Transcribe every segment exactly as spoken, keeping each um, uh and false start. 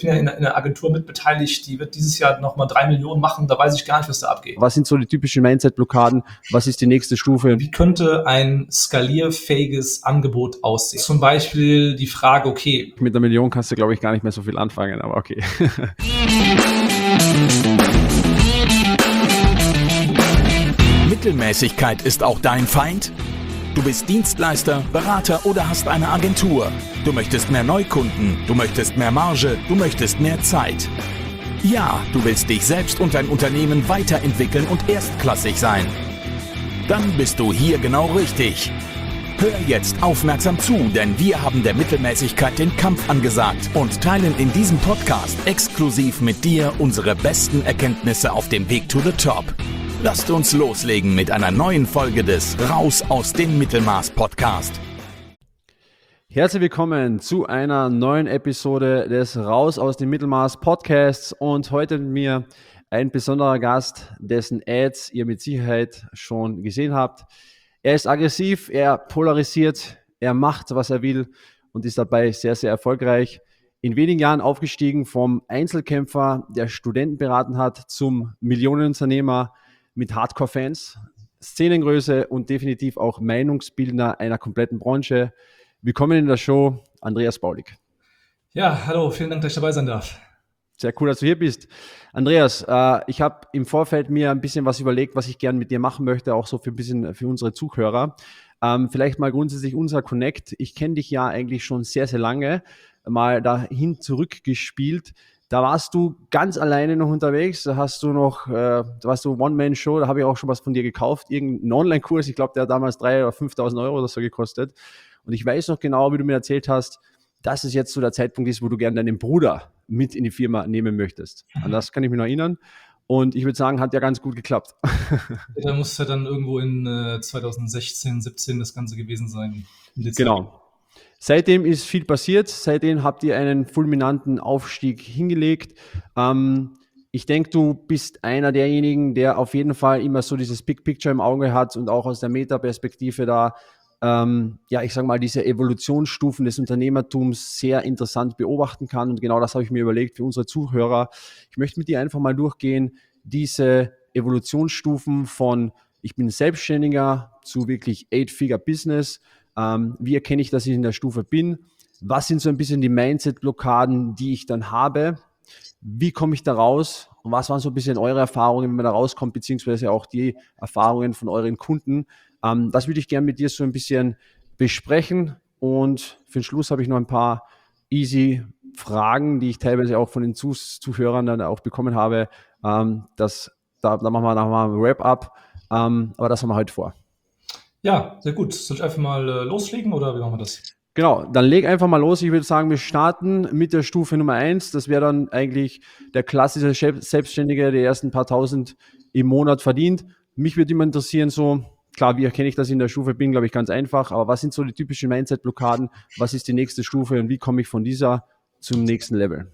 bin ja in, in einer Agentur mitbeteiligt, die wird dieses Jahr nochmal drei Millionen machen, da weiß ich gar nicht, was da abgeht. Was sind so die typischen Mindset-Blockaden? Was ist die nächste Stufe? Wie könnte ein skalierfähiges Angebot aussehen? Zum Beispiel die Frage, okay. Mit einer Million kannst du, glaube ich, gar nicht mehr so viel anfangen, aber okay. Mittelmäßigkeit ist auch dein Feind? Du bist Dienstleister, Berater oder hast eine Agentur. Du möchtest mehr Neukunden, du möchtest mehr Marge, du möchtest mehr Zeit. Ja, du willst dich selbst und dein Unternehmen weiterentwickeln und erstklassig sein. Dann bist du hier genau richtig. Hör jetzt aufmerksam zu, denn wir haben der Mittelmäßigkeit den Kampf angesagt und teilen in diesem Podcast exklusiv mit dir unsere besten Erkenntnisse auf dem Weg to the Top. Lasst uns loslegen mit einer neuen Folge des Raus aus dem Mittelmaß Podcast. Herzlich willkommen zu einer neuen Episode des Raus aus dem Mittelmaß Podcasts und heute mit mir ein besonderer Gast, dessen Ads ihr mit Sicherheit schon gesehen habt. Er ist aggressiv, er polarisiert, er macht, was er will und ist dabei sehr, sehr erfolgreich. In wenigen Jahren aufgestiegen vom Einzelkämpfer, der Studenten beraten hat, zum Millionenunternehmer mit Hardcore-Fans, Szenengröße und definitiv auch Meinungsbildner einer kompletten Branche. Willkommen in der Show, Andreas Baulig. Ja, hallo, vielen Dank, dass ich dabei sein darf. Sehr cool, dass du hier bist. Andreas, äh, ich habe im Vorfeld mir ein bisschen was überlegt, was ich gerne mit dir machen möchte, auch so für ein bisschen für unsere Zuhörer. Ähm, vielleicht mal grundsätzlich unser Connect. Ich kenne dich ja eigentlich schon sehr, sehr lange, mal dahin zurückgespielt. Da warst du ganz alleine noch unterwegs, da hast du noch, äh, da warst du One-Man-Show, da habe ich auch schon was von dir gekauft, irgendeinen Online-Kurs, ich glaube, der hat damals dreitausend oder fünftausend Euro oder so gekostet. Und ich weiß noch genau, wie du mir erzählt hast, dass es jetzt so der Zeitpunkt ist, wo du gerne deinen Bruder mit in die Firma nehmen möchtest. An das kann ich mich noch erinnern. Und ich würde sagen, hat ja ganz gut geklappt. Da muss ja dann irgendwo in äh, zwanzig sechzehn, siebzehn das Ganze gewesen sein. Genau. Seitdem ist viel passiert. Seitdem habt ihr einen fulminanten Aufstieg hingelegt. Ähm, ich denke, du bist einer derjenigen, der auf jeden Fall immer so dieses Big Picture im Auge hat und auch aus der Meta-Perspektive da Ähm, ja, ich sage mal, diese Evolutionsstufen des Unternehmertums sehr interessant beobachten kann. Und genau das habe ich mir überlegt für unsere Zuhörer. Ich möchte mit dir einfach mal durchgehen, diese Evolutionsstufen von ich bin Selbstständiger zu wirklich Eight-Figure-Business. Ähm, wie erkenne ich, dass ich in der Stufe bin? Was sind so ein bisschen die Mindset-Blockaden, die ich dann habe? Wie komme ich da raus? Und was waren so ein bisschen eure Erfahrungen, wenn man da rauskommt, beziehungsweise auch die Erfahrungen von euren Kunden? Ähm, das würde ich gerne mit dir so ein bisschen besprechen. Und für den Schluss habe ich noch ein paar easy Fragen, die ich teilweise auch von den Zuh- Zuhörern dann auch bekommen habe. Ähm, das, da, da machen wir nachher ein Wrap-up. Ähm, aber das haben wir heute vor. Ja, sehr gut. Soll ich einfach mal äh, loslegen oder wie machen wir das? Genau, dann leg einfach mal los. Ich würde sagen, wir starten mit der Stufe Nummer eins. Das wäre dann eigentlich der klassische Selbstständige, der die ersten paar tausend im Monat verdient. Mich würde immer interessieren, so, klar, wie erkenne ich, dass ich in der Stufe bin, glaube ich, ganz einfach. Aber was sind so die typischen Mindset-Blockaden? Was ist die nächste Stufe und wie komme ich von dieser zum nächsten Level?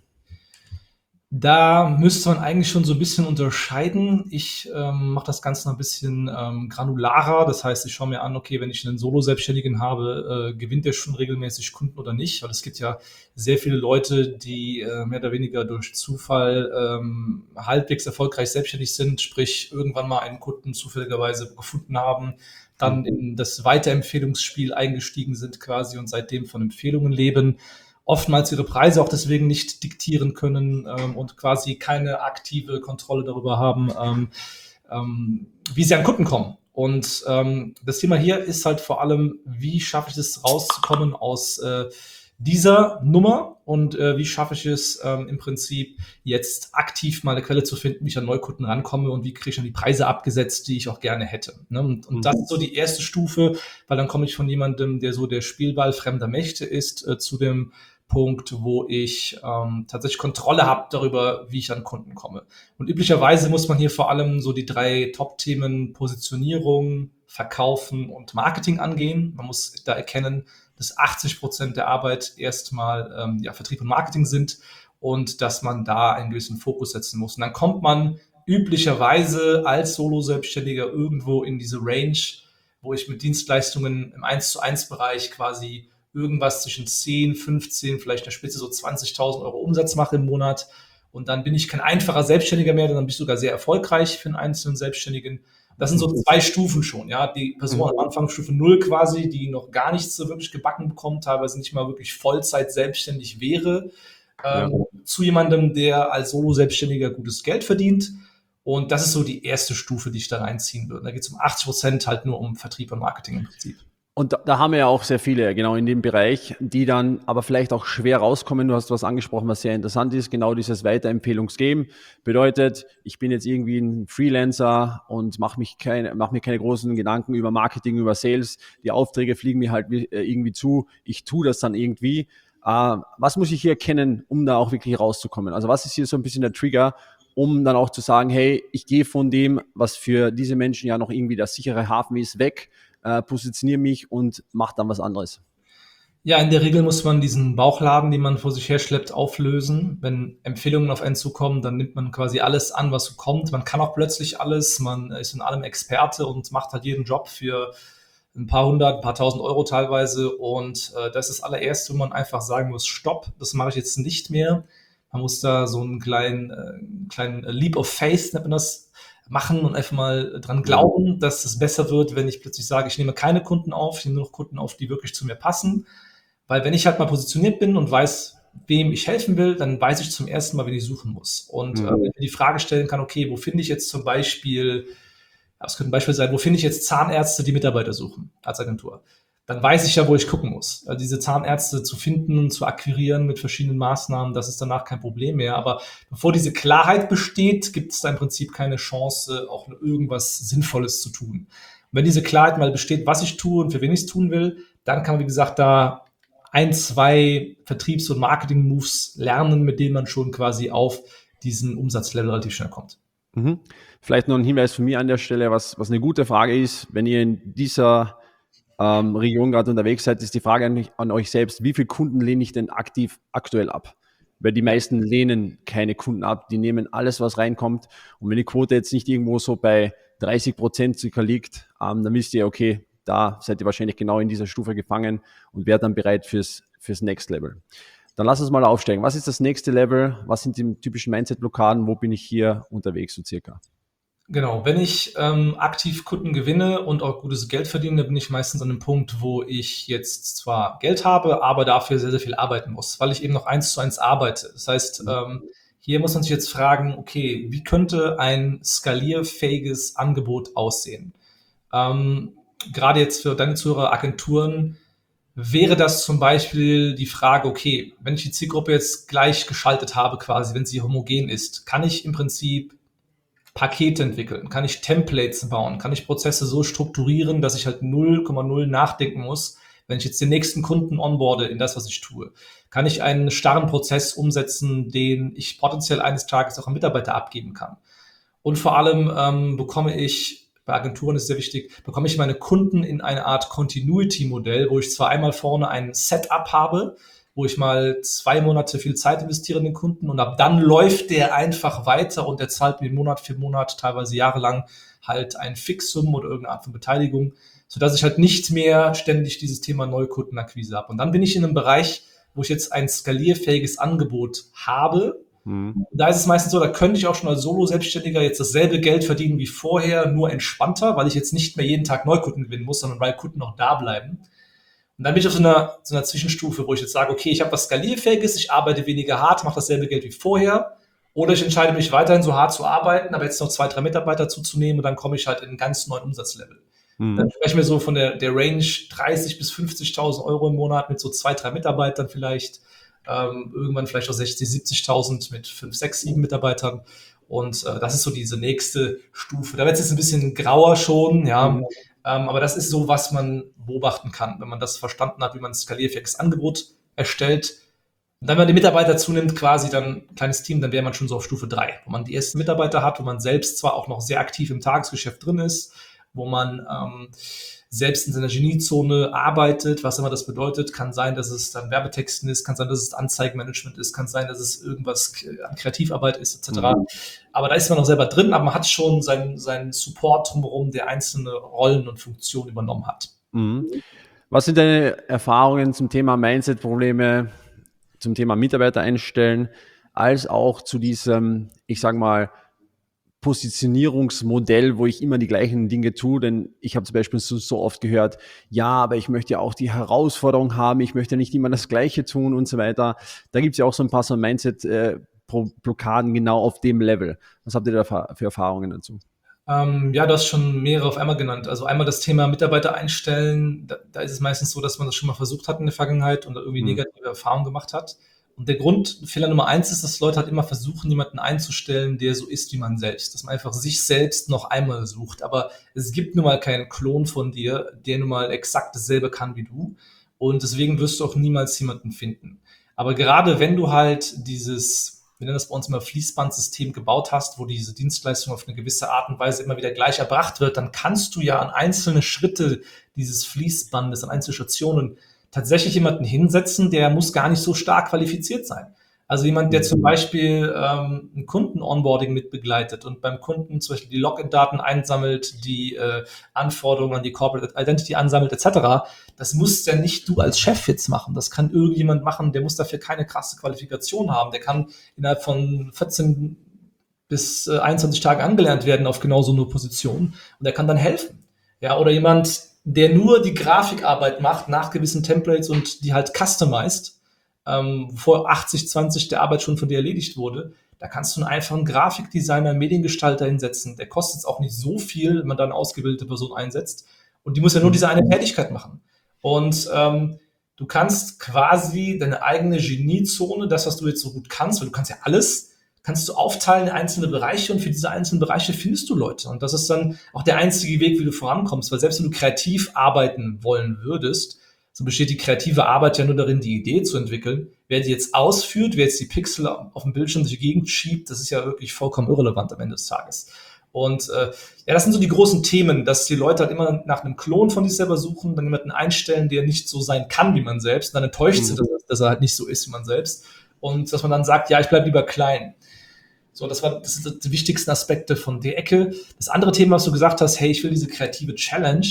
Da müsste man eigentlich schon so ein bisschen unterscheiden. Ich ähm, mache das Ganze noch ein bisschen ähm, granularer. Das heißt, ich schaue mir an, okay, wenn ich einen Solo-Selbstständigen habe, äh, gewinnt der schon regelmäßig Kunden oder nicht? Weil es gibt ja sehr viele Leute, die äh, mehr oder weniger durch Zufall ähm, halbwegs erfolgreich selbstständig sind, sprich irgendwann mal einen Kunden zufälligerweise gefunden haben, dann in das Weiterempfehlungsspiel eingestiegen sind quasi und seitdem von Empfehlungen leben. Oftmals ihre Preise auch deswegen nicht diktieren können ähm, und quasi keine aktive Kontrolle darüber haben, ähm, ähm, wie sie an Kunden kommen. Und ähm, das Thema hier ist halt vor allem, wie schaffe ich es rauszukommen aus äh, dieser Nummer und äh, wie schaffe ich es ähm, im Prinzip jetzt aktiv mal eine Quelle zu finden, wie ich an Neukunden rankomme und wie kriege ich dann die Preise abgesetzt, die ich auch gerne hätte. Ne? Und, und das ist so die erste Stufe, weil dann komme ich von jemandem, der so der Spielball fremder Mächte ist, äh, zu dem Punkt, wo ich ähm, tatsächlich Kontrolle habe darüber, wie ich an Kunden komme. Und üblicherweise muss man hier vor allem so die drei Top-Themen Positionierung, Verkaufen und Marketing angehen. Man muss da erkennen, dass achtzig Prozent der Arbeit erstmal ähm, ja, Vertrieb und Marketing sind und dass man da einen gewissen Fokus setzen muss. Und dann kommt man üblicherweise als Solo-Selbstständiger irgendwo in diese Range, wo ich mit Dienstleistungen im eins zu eins Bereich quasi irgendwas zwischen zehn, fünfzehn, vielleicht in der Spitze so zwanzigtausend Euro Umsatz mache im Monat. Und dann bin ich kein einfacher Selbstständiger mehr, dann bin ich sogar sehr erfolgreich für einen einzelnen Selbstständigen. Das sind so zwei Stufen schon, ja. Die Person am Anfang Stufe null quasi, die noch gar nichts so wirklich gebacken bekommt, teilweise nicht mal wirklich Vollzeit selbstständig wäre, ähm, ja. zu jemandem, der als Solo-Selbstständiger gutes Geld verdient. Und das ist so die erste Stufe, die ich da reinziehen würde. Da geht es um achtzig Prozent halt nur um Vertrieb und Marketing im Prinzip. Und da, da haben wir ja auch sehr viele, genau in dem Bereich, die dann aber vielleicht auch schwer rauskommen. Du hast was angesprochen, was sehr interessant ist, genau dieses Weiterempfehlungsgame. Bedeutet, ich bin jetzt irgendwie ein Freelancer und mache mich keine, mach mir keine großen Gedanken über Marketing, über Sales. Die Aufträge fliegen mir halt irgendwie zu. Ich tue das dann irgendwie. Äh, was muss ich hier erkennen, um da auch wirklich rauszukommen? Also was ist hier so ein bisschen der Trigger, um dann auch zu sagen, hey, ich gehe von dem, was für diese Menschen ja noch irgendwie der sichere Hafen ist, weg, Äh, positioniere mich und mache dann was anderes? Ja, in der Regel muss man diesen Bauchladen, den man vor sich herschleppt, auflösen. Wenn Empfehlungen auf einen zukommen, dann nimmt man quasi alles an, was so kommt. Man kann auch plötzlich alles, man ist in allem Experte und macht halt jeden Job für ein paar hundert, ein paar tausend Euro teilweise. Und äh, das ist das allererste, wo man einfach sagen muss, stopp, das mache ich jetzt nicht mehr. Man muss da so einen kleinen, äh, kleinen Leap of Faith, nennt man das, machen und einfach mal dran glauben, dass es besser wird, wenn ich plötzlich sage, ich nehme keine Kunden auf, ich nehme nur noch Kunden auf, die wirklich zu mir passen. Weil wenn ich halt mal positioniert bin und weiß, wem ich helfen will, dann weiß ich zum ersten Mal, wen ich suchen muss. Und mhm. äh, wenn ich mir die Frage stellen kann, okay, wo finde ich jetzt zum Beispiel, das könnte ein Beispiel sein, wo finde ich jetzt Zahnärzte, die Mitarbeiter suchen als Agentur? Dann weiß ich ja, wo ich gucken muss. Also diese Zahnärzte zu finden, zu akquirieren mit verschiedenen Maßnahmen, das ist danach kein Problem mehr. Aber bevor diese Klarheit besteht, gibt es da im Prinzip keine Chance, auch irgendwas Sinnvolles zu tun. Und wenn diese Klarheit mal besteht, was ich tue und für wen ich es tun will, dann kann man, wie gesagt, da ein, zwei Vertriebs- und Marketing-Moves lernen, mit denen man schon quasi auf diesen Umsatzlevel relativ schnell kommt. Mhm. Vielleicht noch ein Hinweis von mir an der Stelle, was, was eine gute Frage ist, wenn ihr in dieser Ähm, Region gerade unterwegs seid, ist die Frage an, an euch selbst, wie viele Kunden lehne ich denn aktiv aktuell ab? Weil die meisten lehnen keine Kunden ab, die nehmen alles, was reinkommt. Und wenn die Quote jetzt nicht irgendwo so bei dreißig Prozent circa liegt, ähm, dann wisst ihr, okay, da seid ihr wahrscheinlich genau in dieser Stufe gefangen und wärt dann bereit fürs, fürs Next Level. Dann lass uns mal aufsteigen. Was ist das nächste Level? Was sind die typischen Mindset-Blockaden? Wo bin ich hier unterwegs so circa? Genau, wenn ich ähm, aktiv Kunden gewinne und auch gutes Geld verdiene, bin ich meistens an dem Punkt, wo ich jetzt zwar Geld habe, aber dafür sehr, sehr viel arbeiten muss, weil ich eben noch eins zu eins arbeite. Das heißt, ähm, hier muss man sich jetzt fragen, okay, wie könnte ein skalierfähiges Angebot aussehen? Ähm, gerade jetzt für deine Zuhörer, Agenturen, wäre das zum Beispiel die Frage, okay, wenn ich die Zielgruppe jetzt gleich geschaltet habe quasi, wenn sie homogen ist, kann ich im Prinzip Pakete entwickeln, kann ich Templates bauen, kann ich Prozesse so strukturieren, dass ich halt null Komma null nachdenken muss, wenn ich jetzt den nächsten Kunden onboarde in das, was ich tue. Kann ich einen starren Prozess umsetzen, den ich potenziell eines Tages auch an Mitarbeiter abgeben kann. Und vor allem ähm, bekomme ich, bei Agenturen ist sehr wichtig, bekomme ich meine Kunden in eine Art Continuity-Modell, wo ich zwar einmal vorne ein Setup habe, wo ich mal zwei Monate viel Zeit investiere in den Kunden und ab dann läuft der einfach weiter und der zahlt mir Monat für Monat, teilweise jahrelang halt ein Fixum oder irgendeine Art von Beteiligung, sodass ich halt nicht mehr ständig dieses Thema Neukundenakquise habe. Und dann bin ich in einem Bereich, wo ich jetzt ein skalierfähiges Angebot habe. Mhm. Da ist es meistens so, da könnte ich auch schon als Solo-Selbstständiger jetzt dasselbe Geld verdienen wie vorher, nur entspannter, weil ich jetzt nicht mehr jeden Tag Neukunden gewinnen muss, sondern weil Kunden noch da bleiben. Und dann bin ich auf so einer, so einer Zwischenstufe, wo ich jetzt sage, okay, ich habe was Skalierfähiges, ich arbeite weniger hart, mache dasselbe Geld wie vorher. Oder ich entscheide mich weiterhin so hart zu arbeiten, aber jetzt noch zwei, drei Mitarbeiter zuzunehmen und dann komme ich halt in einen ganz neuen Umsatzlevel. Mhm. Dann sprechen wir so von der, der Range dreißig bis fünfzigtausend Euro im Monat mit so zwei, drei Mitarbeitern vielleicht. Ähm, irgendwann vielleicht auch sechzig, siebzigtausend mit fünf, sechs, sieben Mitarbeitern. Und äh, das ist so diese nächste Stufe. Da wird es jetzt ein bisschen grauer schon, ja. Mhm. Ähm, aber das ist so, was man beobachten kann, wenn man das verstanden hat, wie man ein skalierfähiges Angebot erstellt. Und dann, wenn man die Mitarbeiter zunimmt, quasi dann ein kleines Team, dann wäre man schon so auf Stufe drei, wo man die ersten Mitarbeiter hat, wo man selbst zwar auch noch sehr aktiv im Tagesgeschäft drin ist, wo man ähm, selbst in seiner Geniezone arbeitet, was immer das bedeutet. Kann sein, dass es dann Werbetexten ist, kann sein, dass es Anzeigenmanagement ist, kann sein, dass es irgendwas an Kreativarbeit ist, et cetera. Mhm. Aber da ist man noch selber drin, aber man hat schon seinen, seinen Support drumherum, der einzelne Rollen und Funktionen übernommen hat. Mhm. Was sind deine Erfahrungen zum Thema Mindset-Probleme, zum Thema Mitarbeiter einstellen, als auch zu diesem, ich sage mal, Positionierungsmodell, wo ich immer die gleichen Dinge tue, denn ich habe zum Beispiel so, so oft gehört, ja, aber ich möchte ja auch die Herausforderung haben, ich möchte nicht immer das Gleiche tun und so weiter. Da gibt es ja auch so ein paar so Mindset-Blockaden genau auf dem Level. Was habt ihr da für Erfahrungen dazu? Ähm, ja, du hast schon mehrere auf einmal genannt. Also einmal das Thema Mitarbeiter einstellen. Da, da ist es meistens so, dass man das schon mal versucht hat in der Vergangenheit und da irgendwie Hm. negative Erfahrungen gemacht hat. Und der Grundfehler Nummer eins ist, dass Leute halt immer versuchen, jemanden einzustellen, der so ist wie man selbst. Dass man einfach sich selbst noch einmal sucht. Aber es gibt nun mal keinen Klon von dir, der nun mal exakt dasselbe kann wie du. Und deswegen wirst du auch niemals jemanden finden. Aber gerade wenn du halt dieses, wir nennen das bei uns immer Fließbandsystem gebaut hast, wo diese Dienstleistung auf eine gewisse Art und Weise immer wieder gleich erbracht wird, dann kannst du ja an einzelne Schritte dieses Fließbandes, an einzelne Stationen tatsächlich jemanden hinsetzen, der muss gar nicht so stark qualifiziert sein. Also jemand, der zum Beispiel ähm, ein Kunden-Onboarding mitbegleitet und beim Kunden zum Beispiel die Login-Daten einsammelt, die äh, Anforderungen an die Corporate Identity ansammelt, et cetera. Das musst ja nicht du als Chef jetzt machen. Das kann irgendjemand machen, der muss dafür keine krasse Qualifikation haben. Der kann innerhalb von vierzehn bis einundzwanzig Tagen angelernt werden auf genau so eine Position und der kann dann helfen. Ja, oder jemand, der nur die Grafikarbeit macht nach gewissen Templates und die halt customized, ähm, vor achtzig zwanzig der Arbeit schon von dir erledigt wurde, da kannst du einen einfachen Grafikdesigner, Mediengestalter hinsetzen. Der kostet jetzt auch nicht so viel, wenn man da eine ausgebildete Person einsetzt. Und die muss ja nur diese eine Tätigkeit machen. Und ähm, du kannst quasi deine eigene Geniezone, das, was du jetzt so gut kannst, weil du kannst ja alles, kannst du aufteilen in einzelne Bereiche und für diese einzelnen Bereiche findest du Leute. Und das ist dann auch der einzige Weg, wie du vorankommst, weil selbst wenn du kreativ arbeiten wollen würdest, so besteht die kreative Arbeit ja nur darin, die Idee zu entwickeln. Wer die jetzt ausführt, wer jetzt die Pixel auf dem Bildschirm durch die Gegend schiebt, das ist ja wirklich vollkommen irrelevant am Ende des Tages. Und äh, ja, das sind so die großen Themen, dass die Leute halt immer nach einem Klon von sich selber suchen, dann jemanden einstellen, der nicht so sein kann wie man selbst. Und dann enttäuscht sie, dass, dass er halt nicht so ist wie man selbst. Und dass man dann sagt, ja, ich bleibe lieber klein. So, das war das sind die wichtigsten Aspekte von der Ecke. Das andere Thema, was du gesagt hast, hey, ich will diese kreative Challenge.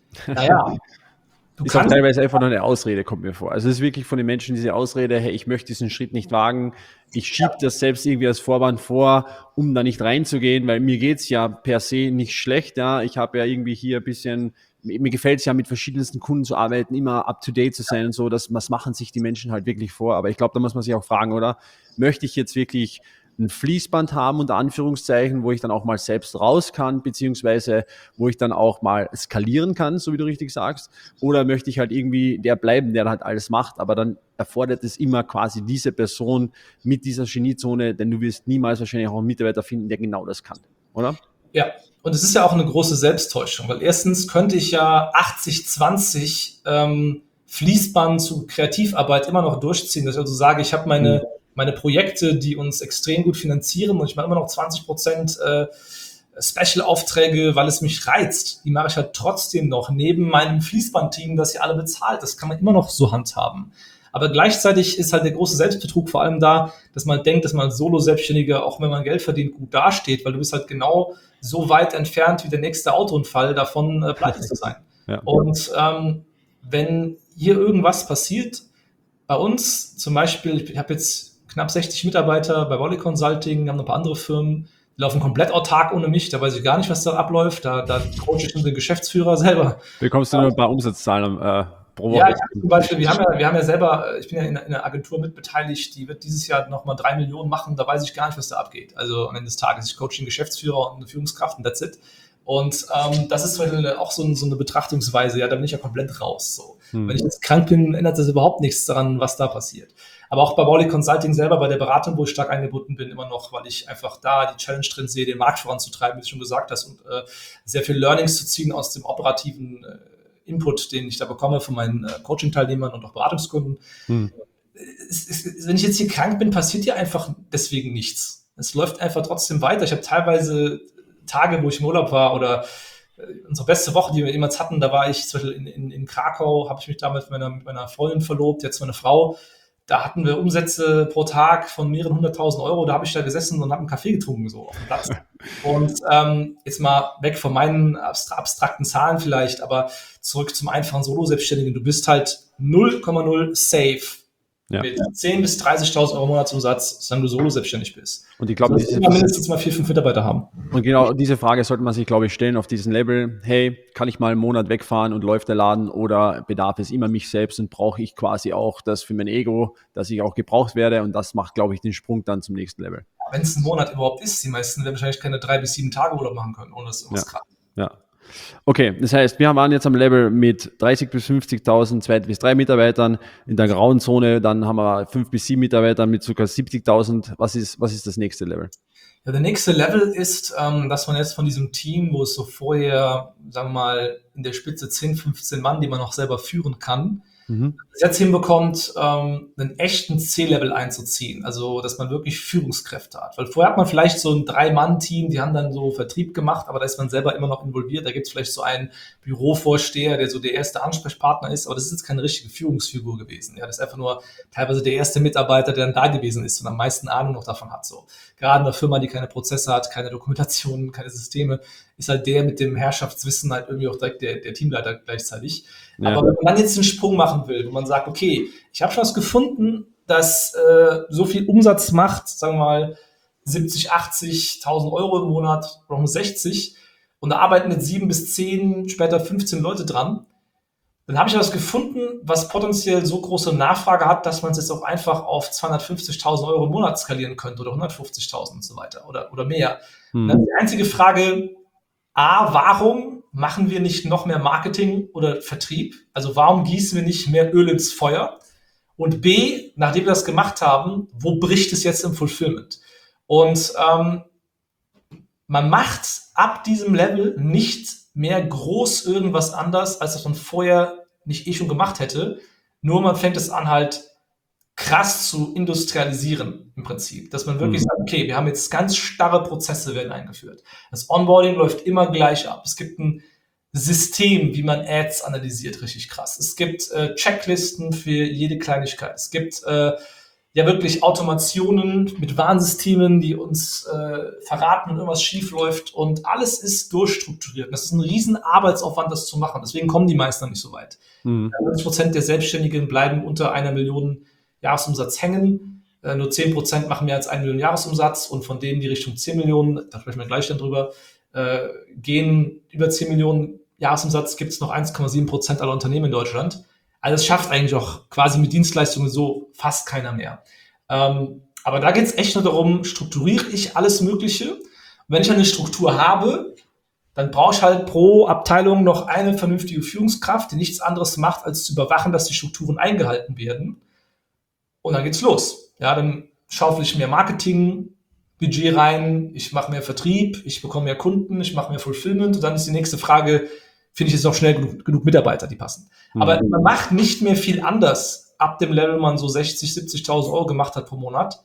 Naja, du ist auch kannst teilweise einfach nur eine Ausrede, kommt mir vor. Also es ist wirklich von den Menschen diese Ausrede, hey, ich möchte diesen Schritt nicht wagen, ich schiebe das selbst irgendwie als Vorwand vor, um da nicht reinzugehen, weil mir geht's ja per se nicht schlecht, ja, ich habe ja irgendwie hier ein bisschen, mir gefällt es ja mit verschiedensten Kunden zu arbeiten, immer up-to-date zu sein und so, das, das machen sich die Menschen halt wirklich vor, aber ich glaube, da muss man sich auch fragen, oder, möchte ich jetzt wirklich ein Fließband haben, unter Anführungszeichen, wo ich dann auch mal selbst raus kann, beziehungsweise wo ich dann auch mal skalieren kann, so wie du richtig sagst, oder möchte ich halt irgendwie der bleiben, der halt alles macht, aber dann erfordert es immer quasi diese Person mit dieser Geniezone, denn du wirst niemals wahrscheinlich auch einen Mitarbeiter finden, der genau das kann, oder? Ja, und es ist ja auch eine große Selbsttäuschung, weil erstens könnte ich ja achtzig zwanzig ähm, Fließband zu Kreativarbeit immer noch durchziehen, dass ich also sage, ich habe meine, mhm. meine Projekte, die uns extrem gut finanzieren und ich mache immer noch zwanzig Prozent äh, Special-Aufträge, weil es mich reizt. Die mache ich halt trotzdem noch neben meinem Fließband-Team, das ihr alle bezahlt. Das kann man immer noch so handhaben. Aber gleichzeitig ist halt der große Selbstbetrug vor allem da, dass man denkt, dass man als Solo-Selbstständiger, auch wenn man Geld verdient, gut dasteht, weil du bist halt genau so weit entfernt wie der nächste Autounfall davon, äh, pleite zu sein. Ja. Und ähm, wenn hier irgendwas passiert, bei uns zum Beispiel, ich habe jetzt knapp sechzig Mitarbeiter bei Volley Consulting, haben noch ein paar andere Firmen, die laufen komplett autark ohne mich, da weiß ich gar nicht, was da abläuft, da, da coache ich den Geschäftsführer selber. Bekommst du nur ein paar Umsatzzahlen äh, pro Woche? Ja, ich habe zum Beispiel, wir haben ja, wir haben ja selber, ich bin ja in, in einer Agentur mitbeteiligt, die wird dieses Jahr nochmal drei Millionen machen, da weiß ich gar nicht, was da abgeht. Also am Ende des Tages, ich coache den Geschäftsführer und eine Führungskraft und that's it. Und ähm, das ist zum Beispiel auch so, ein, so eine Betrachtungsweise, ja, da bin ich ja komplett raus. So. Hm. Wenn ich jetzt krank bin, ändert das überhaupt nichts daran, was da passiert. Aber auch bei Volley Consulting selber, bei der Beratung, wo ich stark eingebunden bin, immer noch, weil ich einfach da die Challenge drin sehe, den Markt voranzutreiben, wie du schon gesagt hast, und äh, sehr viel Learnings zu ziehen aus dem operativen äh, Input, den ich da bekomme von meinen äh, Coaching-Teilnehmern und auch Beratungskunden. Hm. Es, es, wenn ich jetzt hier krank bin, passiert hier einfach deswegen nichts. Es läuft einfach trotzdem weiter. Ich habe teilweise Tage, wo ich im Urlaub war oder äh, unsere beste Woche, die wir jemals hatten, da war ich zum Beispiel in, in, in Krakau, habe ich mich damals mit meiner, mit meiner Freundin verlobt, jetzt meine Frau. Da hatten wir Umsätze pro Tag von mehreren hunderttausend Euro. Da habe ich da gesessen und habe einen Kaffee getrunken, so auf dem Platz. Und ähm, jetzt mal weg von meinen abstra- abstrakten Zahlen vielleicht, aber zurück zum einfachen Solo-Selbstständigen. Du bist halt null Komma null safe Ja. mit zehntausend bis dreißigtausend Euro Monatsumsatz, solange du Solo-Selbstständig bist. Und ich Du glaube, musst diese, immer mindestens mal vier, fünf Mitarbeiter haben. und genau diese Frage sollte man sich, glaube ich, stellen auf diesem Level. Hey, kann ich mal einen Monat wegfahren und läuft der Laden oder bedarf es immer mich selbst und brauche ich quasi auch das für mein Ego, dass ich auch gebraucht werde, und das macht, glaube ich, den Sprung dann zum nächsten Level. Wenn es ein Monat überhaupt ist, die meisten werden wahrscheinlich keine drei bis sieben Tage Urlaub machen können, ohne dass irgendwas Ja. krass. Ja. Okay, das heißt, wir waren jetzt am Level mit dreißig bis fünfzigtausend, zwei bis drei Mitarbeitern. In der grauen Zone, dann haben wir fünf bis sieben Mitarbeiter mit ca. siebzigtausend. Was ist, was ist das nächste Level? Ja, der nächste Level ist, ähm, dass man jetzt von diesem Team, wo es so vorher, sagen wir mal, in der Spitze zehn, fünfzehn Mann, die man auch selber führen kann, Mhm. es jetzt hinbekommt, ähm, einen echten C-Level einzuziehen. Also, dass man wirklich Führungskräfte hat. Weil vorher hat man vielleicht so ein Drei-Mann-Team, die haben dann so Vertrieb gemacht, aber da ist man selber immer noch involviert. Da gibt es vielleicht so einen Bürovorsteher, der so der erste Ansprechpartner ist, aber das ist jetzt keine richtige Führungsfigur gewesen. Ja, das ist einfach nur teilweise der erste Mitarbeiter, der dann da gewesen ist und am meisten Ahnung noch davon hat. So. Gerade in einer Firma, die keine Prozesse hat, keine Dokumentation, keine Systeme, ist halt der mit dem Herrschaftswissen halt irgendwie auch direkt der, der Teamleiter gleichzeitig. Ja. Aber wenn man dann jetzt einen Sprung machen will, wo man sagt, okay, ich habe schon was gefunden, das äh, so viel Umsatz macht, sagen wir mal siebzig, achtzigtausend Euro im Monat, oder nur sechzig, und da arbeiten jetzt sieben bis zehn, später fünfzehn Leute dran, dann habe ich was gefunden, was potenziell so große Nachfrage hat, dass man es jetzt auch einfach auf zweihundertfünfzigtausend Euro im Monat skalieren könnte oder hundertfünfzigtausend und so weiter oder, oder mehr. Hm. Dann ist die einzige Frage, A, warum machen wir nicht noch mehr Marketing oder Vertrieb? Also warum gießen wir nicht mehr Öl ins Feuer? Und B, nachdem wir das gemacht haben, wo bricht es jetzt im Fulfillment? Und ähm, man macht ab diesem Level nicht mehr groß irgendwas anders, als das man vorher nicht eh schon gemacht hätte. Nur man fängt es an halt krass zu industrialisieren im Prinzip. Dass man wirklich Mhm. sagt, okay, wir haben jetzt ganz starre Prozesse werden eingeführt. Das Onboarding läuft immer gleich ab. Es gibt ein System, wie man Ads analysiert, richtig krass. Es gibt äh, Checklisten für jede Kleinigkeit. Es gibt äh, ja wirklich Automationen mit Warnsystemen, die uns äh, verraten, wenn irgendwas schief läuft, und alles ist durchstrukturiert. Das ist ein riesen Arbeitsaufwand, das zu machen. Deswegen kommen die meisten noch nicht so weit. Mhm. neunzig Prozent der Selbstständigen bleiben unter einer Million Jahresumsatz hängen. Äh, nur zehn Prozent machen mehr als eine Million Jahresumsatz, und von denen, die Richtung zehn Millionen, da sprechen wir gleich dann drüber, äh, gehen über zehn Millionen Jahresumsatz, gibt es noch eins Komma sieben Prozent aller Unternehmen in Deutschland. Also es schafft eigentlich auch quasi mit Dienstleistungen so fast keiner mehr. Ähm, aber da geht es echt nur darum, strukturiere ich alles Mögliche. Und wenn ich eine Struktur habe, dann brauche ich halt pro Abteilung noch eine vernünftige Führungskraft, die nichts anderes macht, als zu überwachen, dass die Strukturen eingehalten werden. Und dann geht's los. Ja, dann schaufel ich mehr Marketingbudget rein, ich mache mehr Vertrieb, ich bekomme mehr Kunden, ich mache mehr Fulfillment, und dann ist die nächste Frage, finde ich jetzt auch schnell genug, genug Mitarbeiter, die passen. Mhm. Aber man macht nicht mehr viel anders ab dem Level, man so sechzig, siebzigtausend Euro gemacht hat pro Monat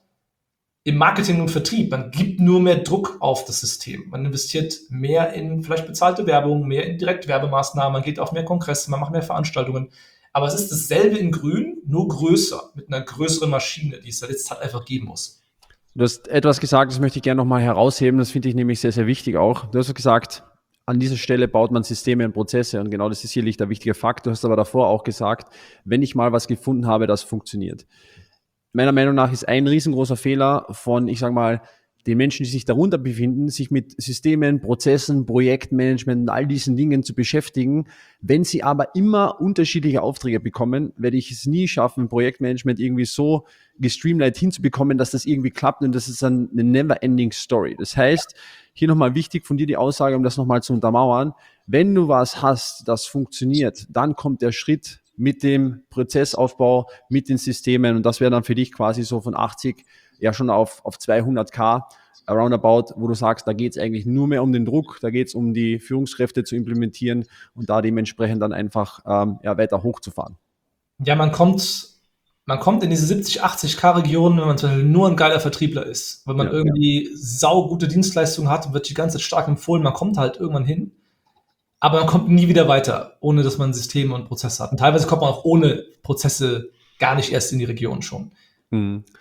im Marketing und Vertrieb. Man gibt nur mehr Druck auf das System. Man investiert mehr in vielleicht bezahlte Werbung, mehr in Direktwerbemaßnahmen, man geht auf mehr Kongresse, man macht mehr Veranstaltungen. Aber es ist dasselbe in grün, nur größer, mit einer größeren Maschine, die es jetzt halt einfach geben muss. Du hast etwas gesagt, das möchte ich gerne nochmal herausheben, das finde ich nämlich sehr, sehr wichtig auch. Du hast gesagt, an dieser Stelle baut man Systeme und Prozesse, und genau das ist sicherlich der wichtige Fakt. Du hast aber davor auch gesagt, wenn ich mal was gefunden habe, das funktioniert. Meiner Meinung nach ist ein riesengroßer Fehler von, ich sage mal, den Menschen, die sich darunter befinden, sich mit Systemen, Prozessen, Projektmanagement und all diesen Dingen zu beschäftigen. Wenn sie aber immer unterschiedliche Aufträge bekommen, werde ich es nie schaffen, Projektmanagement irgendwie so gestreamlined hinzubekommen, dass das irgendwie klappt, und das ist dann eine never-ending Story. Das heißt, hier nochmal wichtig von dir die Aussage, um das nochmal zu untermauern: Wenn du was hast, das funktioniert, dann kommt der Schritt mit dem Prozessaufbau, mit den Systemen, und das wäre dann für dich quasi so von achtzig ja schon auf, auf zweihunderttausend roundabout, wo du sagst, da geht es eigentlich nur mehr um den Druck, da geht es um die Führungskräfte zu implementieren und da dementsprechend dann einfach ähm, ja, weiter hochzufahren. Ja, man kommt, man kommt in diese siebzig, achtzig K Region, wenn man zum Beispiel nur ein geiler Vertriebler ist, weil man Ja. irgendwie saugute Dienstleistungen hat und wird die ganze Zeit stark empfohlen. Man kommt halt irgendwann hin, aber man kommt nie wieder weiter, ohne dass man Systeme und Prozesse hat. Und teilweise kommt man auch ohne Prozesse gar nicht erst in die Region schon. Hm.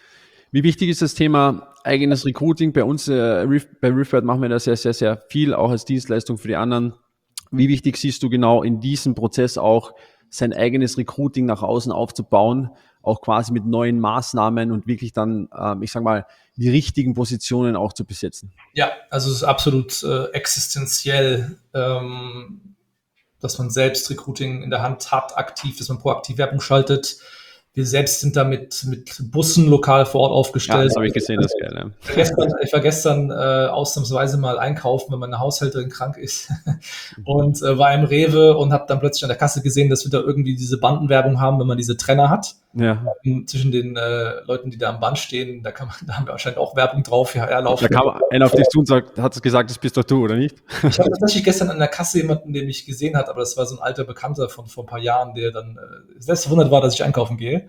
Wie wichtig ist das Thema eigenes Recruiting? Bei uns, äh, bei Riffbird machen wir da sehr, sehr, sehr viel, auch als Dienstleistung für die anderen. Wie wichtig siehst du genau in diesem Prozess auch, sein eigenes Recruiting nach außen aufzubauen, auch quasi mit neuen Maßnahmen und wirklich dann, ähm, ich sag mal, die richtigen Positionen auch zu besetzen? Ja, also es ist absolut äh, existenziell, ähm, dass man selbst Recruiting in der Hand hat, aktiv, dass man proaktiv Werbung schaltet. Wir selbst sind da mit, mit Bussen lokal vor Ort aufgestellt. Ja, das habe ich gesehen, das ist geil. Ja. Ich war gestern, ich war gestern äh, ausnahmsweise mal einkaufen, wenn meine Haushälterin krank ist und äh, war im Rewe und habe dann plötzlich an der Kasse gesehen, dass wir da irgendwie diese Bandenwerbung haben, wenn man diese Trenner hat. Ja. Zwischen den äh, Leuten, die da am Band stehen, da, kann man, da haben wir wahrscheinlich auch Werbung drauf. Ja, da kam einer auf dich zu und sagt, hat gesagt, das bist doch du, oder nicht? Ich habe tatsächlich gestern an der Kasse jemanden, der mich gesehen hat, aber das war so ein alter Bekannter von vor ein paar Jahren, der dann äh, selbst verwundert war, dass ich einkaufen gehe.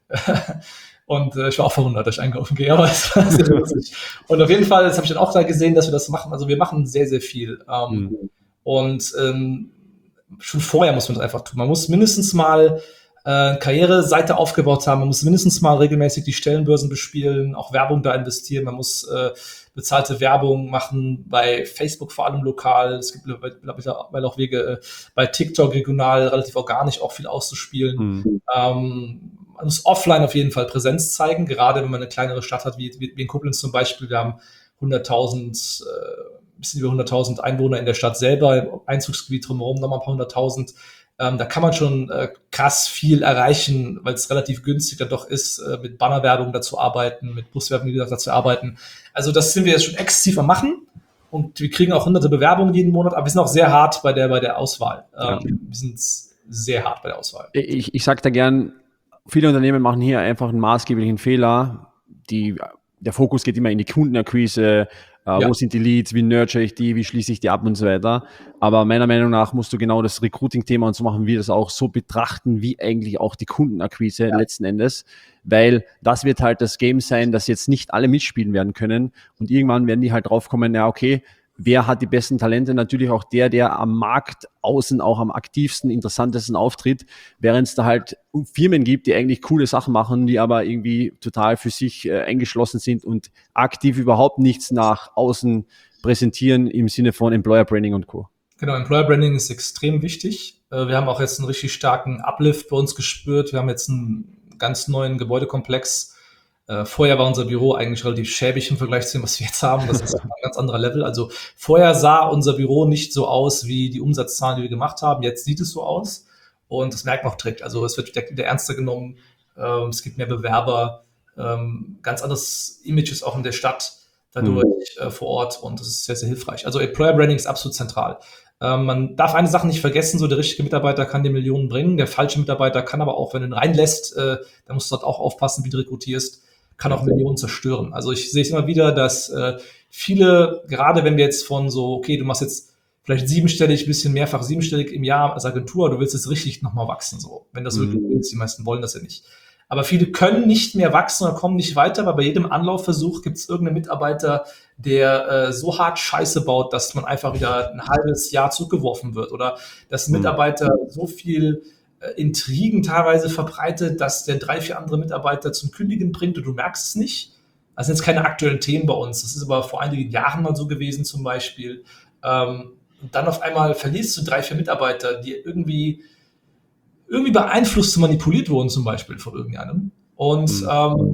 Und äh, ich war auch verwundert, dass ich einkaufen gehe, aber es war sehr lustig. Und auf jeden Fall, das habe ich dann auch da gesehen, dass wir das machen. Also wir machen sehr, sehr viel. Ähm, mhm. Und ähm, schon vorher muss man das einfach tun. Man muss mindestens mal äh, Karriereseite aufgebaut haben. Man muss mindestens mal regelmäßig die Stellenbörsen bespielen, auch Werbung da investieren. Man muss äh, bezahlte Werbung machen, bei Facebook vor allem lokal. Es gibt mittlerweile auch Wege, äh, bei TikTok regional relativ organisch auch viel auszuspielen. Mhm. Ähm, man muss offline auf jeden Fall Präsenz zeigen, gerade wenn man eine kleinere Stadt hat, wie, wie in Koblenz zum Beispiel. Wir haben hunderttausend, äh, ein bisschen über hunderttausend Einwohner in der Stadt selber, im Einzugsgebiet drumherum nochmal ein paar hunderttausend. Ähm, da kann man schon äh, krass viel erreichen, weil es relativ günstig dann doch ist, äh, mit Bannerwerbung dazu arbeiten, mit Buswerbung, wie gesagt, dazu arbeiten. Also das sind wir jetzt schon exzessiv am Machen und wir kriegen auch hunderte Bewerbungen jeden Monat, aber wir sind auch sehr hart bei der, bei der Auswahl. Ähm, ja. Wir sind sehr hart bei der Auswahl. Ich, ich sage da gern, viele Unternehmen machen hier einfach einen maßgeblichen Fehler. Die, der Fokus geht immer in die Kundenakquise. Äh, ja. Wo sind die Leads? Wie nurture ich die? Wie schließe ich die ab und so weiter? Aber meiner Meinung nach musst du genau das Recruiting-Thema, und so machen wir das auch, so betrachten, wie eigentlich auch die Kundenakquise ja. letzten Endes. Weil das wird halt das Game sein, dass jetzt nicht alle mitspielen werden können. Und irgendwann werden die halt draufkommen, ja okay, wer hat die besten Talente? Natürlich auch der, der am Markt außen auch am aktivsten, interessantesten auftritt, während es da halt Firmen gibt, die eigentlich coole Sachen machen, die aber irgendwie total für sich äh, eingeschlossen sind und aktiv überhaupt nichts nach außen präsentieren im Sinne von Employer Branding und Co. Genau, Employer Branding ist extrem wichtig. Äh, wir haben auch jetzt einen richtig starken Uplift bei uns gespürt. Wir haben jetzt einen ganz neuen Gebäudekomplex. Äh, vorher war unser Büro eigentlich relativ schäbig im Vergleich zu dem, was wir jetzt haben. Das ist ein ganz anderer Level. Also vorher sah unser Büro nicht so aus wie die Umsatzzahlen, die wir gemacht haben. Jetzt sieht es so aus und das merkt man auch direkt. Also es wird der, der ernster genommen. Ähm, es gibt mehr Bewerber. Ähm, ganz anderes Image ist auch in der Stadt dadurch mhm. äh, vor Ort und das ist sehr, sehr hilfreich. Also Employer Branding ist absolut zentral. Ähm, man darf eine Sache nicht vergessen, so der richtige Mitarbeiter kann dir Millionen bringen, der falsche Mitarbeiter kann aber auch, wenn du ihn reinlässt, äh, da musst du dort auch aufpassen, wie du rekrutierst, kann auch Millionen zerstören. Also ich sehe es immer wieder, dass äh, viele, gerade wenn wir jetzt von so, okay, du machst jetzt vielleicht siebenstellig, bisschen mehrfach siebenstellig im Jahr als Agentur, du willst jetzt richtig nochmal wachsen, so, wenn das wirklich mhm. willst, die meisten wollen das ja nicht. Aber viele können nicht mehr wachsen oder kommen nicht weiter, weil bei jedem Anlaufversuch gibt es irgendeinen Mitarbeiter, der äh, so hart Scheiße baut, dass man einfach wieder ein halbes Jahr zurückgeworfen wird oder dass ein Mitarbeiter mhm. so viel Intrigen teilweise verbreitet, dass der drei, vier andere Mitarbeiter zum Kündigen bringt und du merkst es nicht. Das sind jetzt keine aktuellen Themen bei uns. Das ist aber vor einigen Jahren mal so gewesen zum Beispiel. Ähm, und dann auf einmal verlierst du drei, vier Mitarbeiter, die irgendwie, irgendwie beeinflusst und manipuliert wurden zum Beispiel von irgendeinem. Und mhm. ähm,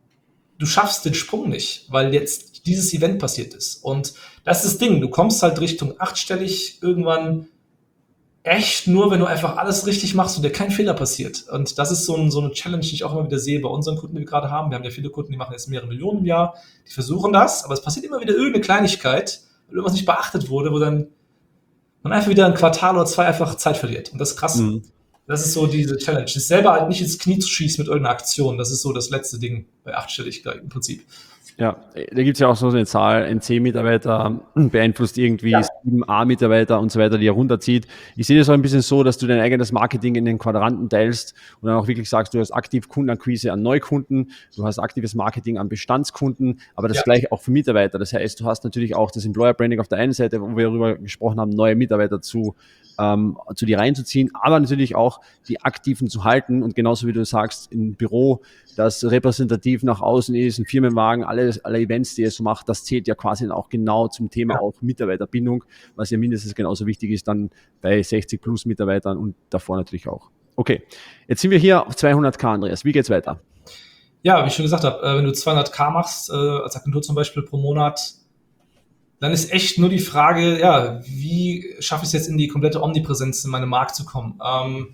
du schaffst den Sprung nicht, weil jetzt dieses Event passiert ist. Und das ist das Ding. Du kommst halt Richtung achtstellig irgendwann echt nur, wenn du einfach alles richtig machst und dir kein Fehler passiert. Und das ist so, ein, so eine Challenge, die ich auch immer wieder sehe bei unseren Kunden, die wir gerade haben. Wir haben ja viele Kunden, die machen jetzt mehrere Millionen im Jahr, die versuchen das, aber es passiert immer wieder irgendeine Kleinigkeit, weil irgendwas nicht beachtet wurde, wo dann man einfach wieder ein Quartal oder zwei einfach Zeit verliert. Und das ist krass. Mhm. Das ist so diese Challenge. Sich selber halt nicht ins Knie zu schießen mit irgendeiner Aktion. Das ist so das letzte Ding bei achtstellig im Prinzip. Ja, da gibt es ja auch so eine Zahl, ein C-Mitarbeiter beeinflusst irgendwie ja. sieben A-Mitarbeiter und so weiter, die er runterzieht. Ich sehe das auch ein bisschen so, dass du dein eigenes Marketing in den Quadranten teilst und dann auch wirklich sagst, du hast aktiv Kundenakquise an Neukunden, du hast aktives Marketing an Bestandskunden, aber das ja. gleiche auch für Mitarbeiter. Das heißt, du hast natürlich auch das Employer Branding auf der einen Seite, wo wir darüber gesprochen haben, neue Mitarbeiter zu Ähm, zu dir reinzuziehen, aber natürlich auch die Aktiven zu halten und genauso wie du sagst, im Büro, das repräsentativ nach außen ist, ein Firmenwagen, alle, alle Events, die ihr so macht, das zählt ja quasi auch genau zum Thema ja. auch Mitarbeiterbindung, was ja mindestens genauso wichtig ist dann bei sechzig plus Mitarbeitern und davor natürlich auch. Okay, jetzt sind wir hier auf zweihunderttausend, Andreas. Wie geht's weiter? Ja, wie ich schon gesagt habe, wenn du zweihunderttausend machst, als Agentur zum Beispiel pro Monat, dann ist echt nur die Frage, ja, wie schaffe ich es jetzt in die komplette Omnipräsenz in meinem Markt zu kommen? Ähm,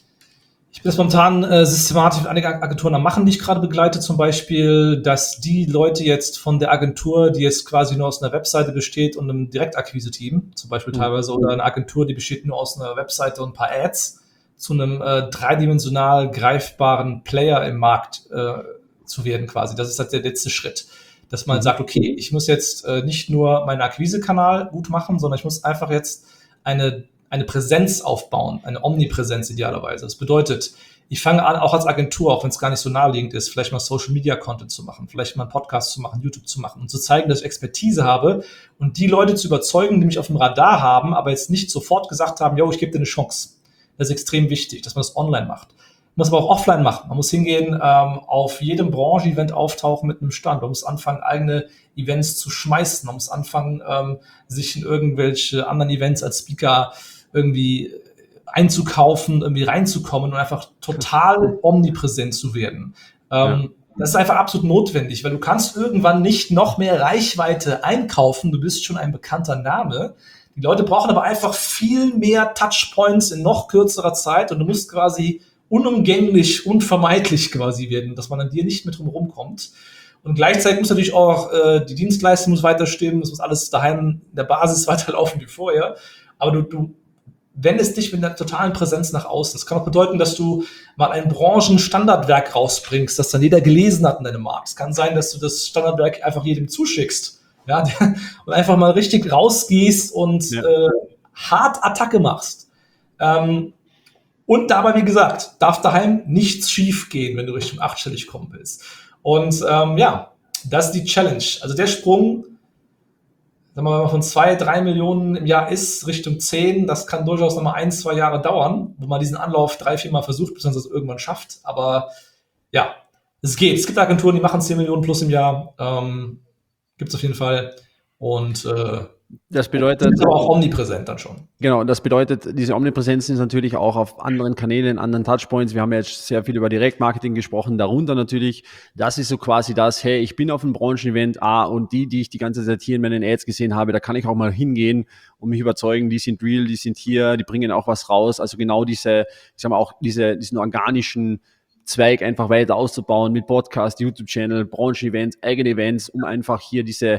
ich bin jetzt momentan äh, systematisch mit einigen Agenturen am Machen, die ich gerade begleite, zum Beispiel, dass die Leute jetzt von der Agentur, die jetzt quasi nur aus einer Webseite besteht und einem Direktakquise-Team, zum Beispiel mhm. teilweise, oder eine Agentur, die besteht nur aus einer Webseite und ein paar Ads, zu einem äh, dreidimensional greifbaren Player im Markt äh, zu werden quasi. Das ist halt der letzte Schritt. Dass man sagt, okay, ich muss jetzt äh, nicht nur meinen Akquisekanal gut machen, sondern ich muss einfach jetzt eine, eine Präsenz aufbauen, eine Omnipräsenz idealerweise. Das bedeutet, ich fange an, auch als Agentur, auch wenn es gar nicht so naheliegend ist, vielleicht mal Social-Media-Content zu machen, vielleicht mal einen Podcast zu machen, YouTube zu machen und zu zeigen, dass ich Expertise habe und die Leute zu überzeugen, die mich auf dem Radar haben, aber jetzt nicht sofort gesagt haben, yo, ich gebe dir eine Chance. Das ist extrem wichtig, dass man das online macht. Muss aber auch offline machen. Man muss hingehen, ähm, auf jedem Branche-Event auftauchen mit einem Stand. Man muss anfangen, eigene Events zu schmeißen. Man muss anfangen, ähm, sich in irgendwelche anderen Events als Speaker irgendwie einzukaufen, irgendwie reinzukommen und einfach total omnipräsent zu werden. Ähm, ja. Das ist einfach absolut notwendig, weil du kannst irgendwann nicht noch mehr Reichweite einkaufen. Du bist schon ein bekannter Name. Die Leute brauchen aber einfach viel mehr Touchpoints in noch kürzerer Zeit und du musst quasi unumgänglich, unvermeidlich quasi werden, dass man an dir nicht mehr drum rumkommt. Und gleichzeitig muss natürlich auch äh, die Dienstleistung muss weiter stimmen, es muss alles daheim in der Basis weiterlaufen wie vorher. Aber du, du wendest dich mit einer totalen Präsenz nach außen. Das kann auch bedeuten, dass du mal ein Branchenstandardwerk rausbringst, das dann jeder gelesen hat in deinem Markt. Es kann sein, dass du das Standardwerk einfach jedem zuschickst, ja, und einfach mal richtig rausgehst und ja. äh, hart Attacke machst. Ähm, Und dabei, wie gesagt, darf daheim nichts schief gehen, wenn du Richtung achtstellig kommen willst. Und ähm, ja, das ist die Challenge. Also der Sprung, sagen wir mal, wenn man von zwei, drei Millionen im Jahr ist, Richtung zehn, das kann durchaus nochmal ein, zwei Jahre dauern, wo man diesen Anlauf drei, vier Mal versucht, bis man das irgendwann schafft. Aber ja, es geht. Es gibt Agenturen, die machen zehn Millionen plus im Jahr. Ähm, gibt es auf jeden Fall. Und äh, das bedeutet, sind aber auch omnipräsent dann schon. Genau, das bedeutet, diese Omnipräsenz ist natürlich auch auf anderen Kanälen, anderen Touchpoints. Wir haben ja jetzt sehr viel über Direktmarketing gesprochen, darunter natürlich, das ist so quasi das, hey, ich bin auf einem Branchenevent, ah, und die, die ich die ganze Zeit hier in meinen Ads gesehen habe, da kann ich auch mal hingehen und mich überzeugen, die sind real, die sind hier, die bringen auch was raus. Also genau diese, ich sag mal, auch diese, diesen organischen Zweig einfach weiter auszubauen mit Podcast, YouTube-Channel, Branchenevents, eigene Events, um einfach hier diese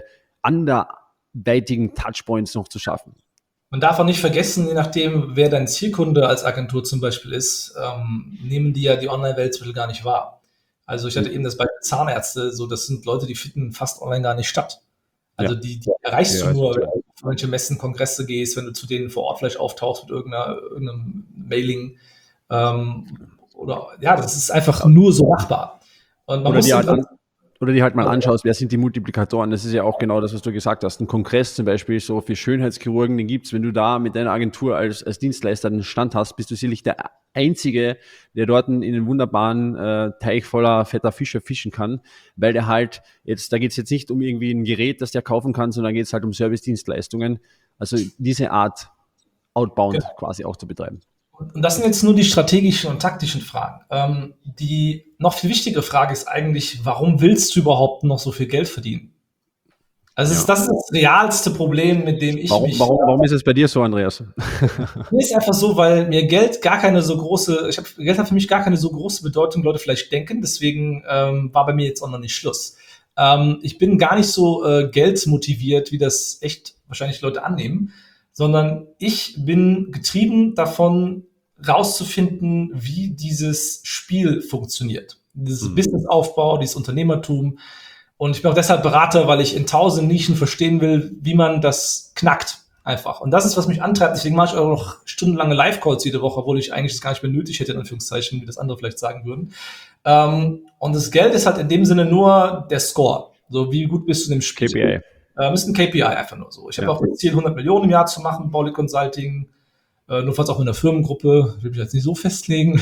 anderweitigen Touchpoints noch zu schaffen. Man darf auch nicht vergessen, je nachdem, wer dein Zielkunde als Agentur zum Beispiel ist, ähm, nehmen die ja die Online-Welt zum Beispiel gar nicht wahr. Also ich hatte eben das bei Zahnärzte, so das sind Leute, die finden fast online gar nicht statt. Also ja. die, die erreichst ja, du nur, wenn du auf manche Messen, Kongresse gehst, wenn du zu denen vor Ort vielleicht auftauchst mit irgendeiner, irgendeinem Mailing. Ähm, oder ja, das ist einfach nur so machbar. Und man oder muss die halt an, Oder die halt mal anschaust, wer sind die Multiplikatoren. Das ist ja auch genau das, was du gesagt hast. Ein Kongress zum Beispiel so für Schönheitschirurgen, den gibt's. Wenn du da mit deiner Agentur als, als Dienstleister einen Stand hast, bist du sicherlich der Einzige, der dort in den wunderbaren äh, Teich voller fetter Fische fischen kann, weil der halt jetzt, da geht's jetzt nicht um irgendwie ein Gerät, das der kaufen kann, sondern geht's halt um Service-Dienstleistungen. Also diese Art Outbound genau. quasi auch zu betreiben. Und das sind jetzt nur die strategischen und taktischen Fragen. Ähm, die noch viel wichtigere Frage ist eigentlich, warum willst du überhaupt noch so viel Geld verdienen? Also ja. ist das das realste Problem, mit dem ich warum, mich... Warum, warum ist es bei dir so, Andreas? Mir ist einfach so, weil mir Geld gar keine so große... Ich habe Geld hat für mich gar keine so große Bedeutung, Leute vielleicht denken. Deswegen ähm, war bei mir jetzt auch noch nicht Schluss. Ähm, ich bin gar nicht so äh, geldmotiviert, wie das echt wahrscheinlich Leute annehmen, sondern ich bin getrieben davon, rauszufinden, wie dieses Spiel funktioniert. Dieses mhm. Businessaufbau, dieses Unternehmertum. Und ich bin auch deshalb Berater, weil ich in tausend Nischen verstehen will, wie man das knackt. Einfach. Und das ist, was mich antreibt. Deswegen mache ich auch noch stundenlange Live-Calls jede Woche, obwohl ich eigentlich das gar nicht mehr nötig hätte, in Anführungszeichen, wie das andere vielleicht sagen würden. Ähm, und das Geld ist halt in dem Sinne nur der Score. So, wie gut bist du in dem Spiel? K P I. Ähm, ist ein K P I einfach nur so. Ich habe Ja. auch das Ziel, hundert Millionen im Jahr zu machen, Baulig Consulting. Äh, nur falls auch in einer Firmengruppe. Ich will mich jetzt nicht so festlegen.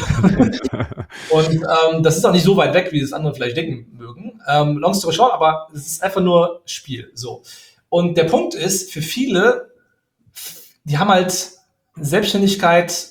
Und ähm, das ist auch nicht so weit weg, wie das andere vielleicht denken mögen. Ähm, long story short, aber es ist einfach nur Spiel. So. Und der Punkt ist, für viele, die haben halt Selbstständigkeit,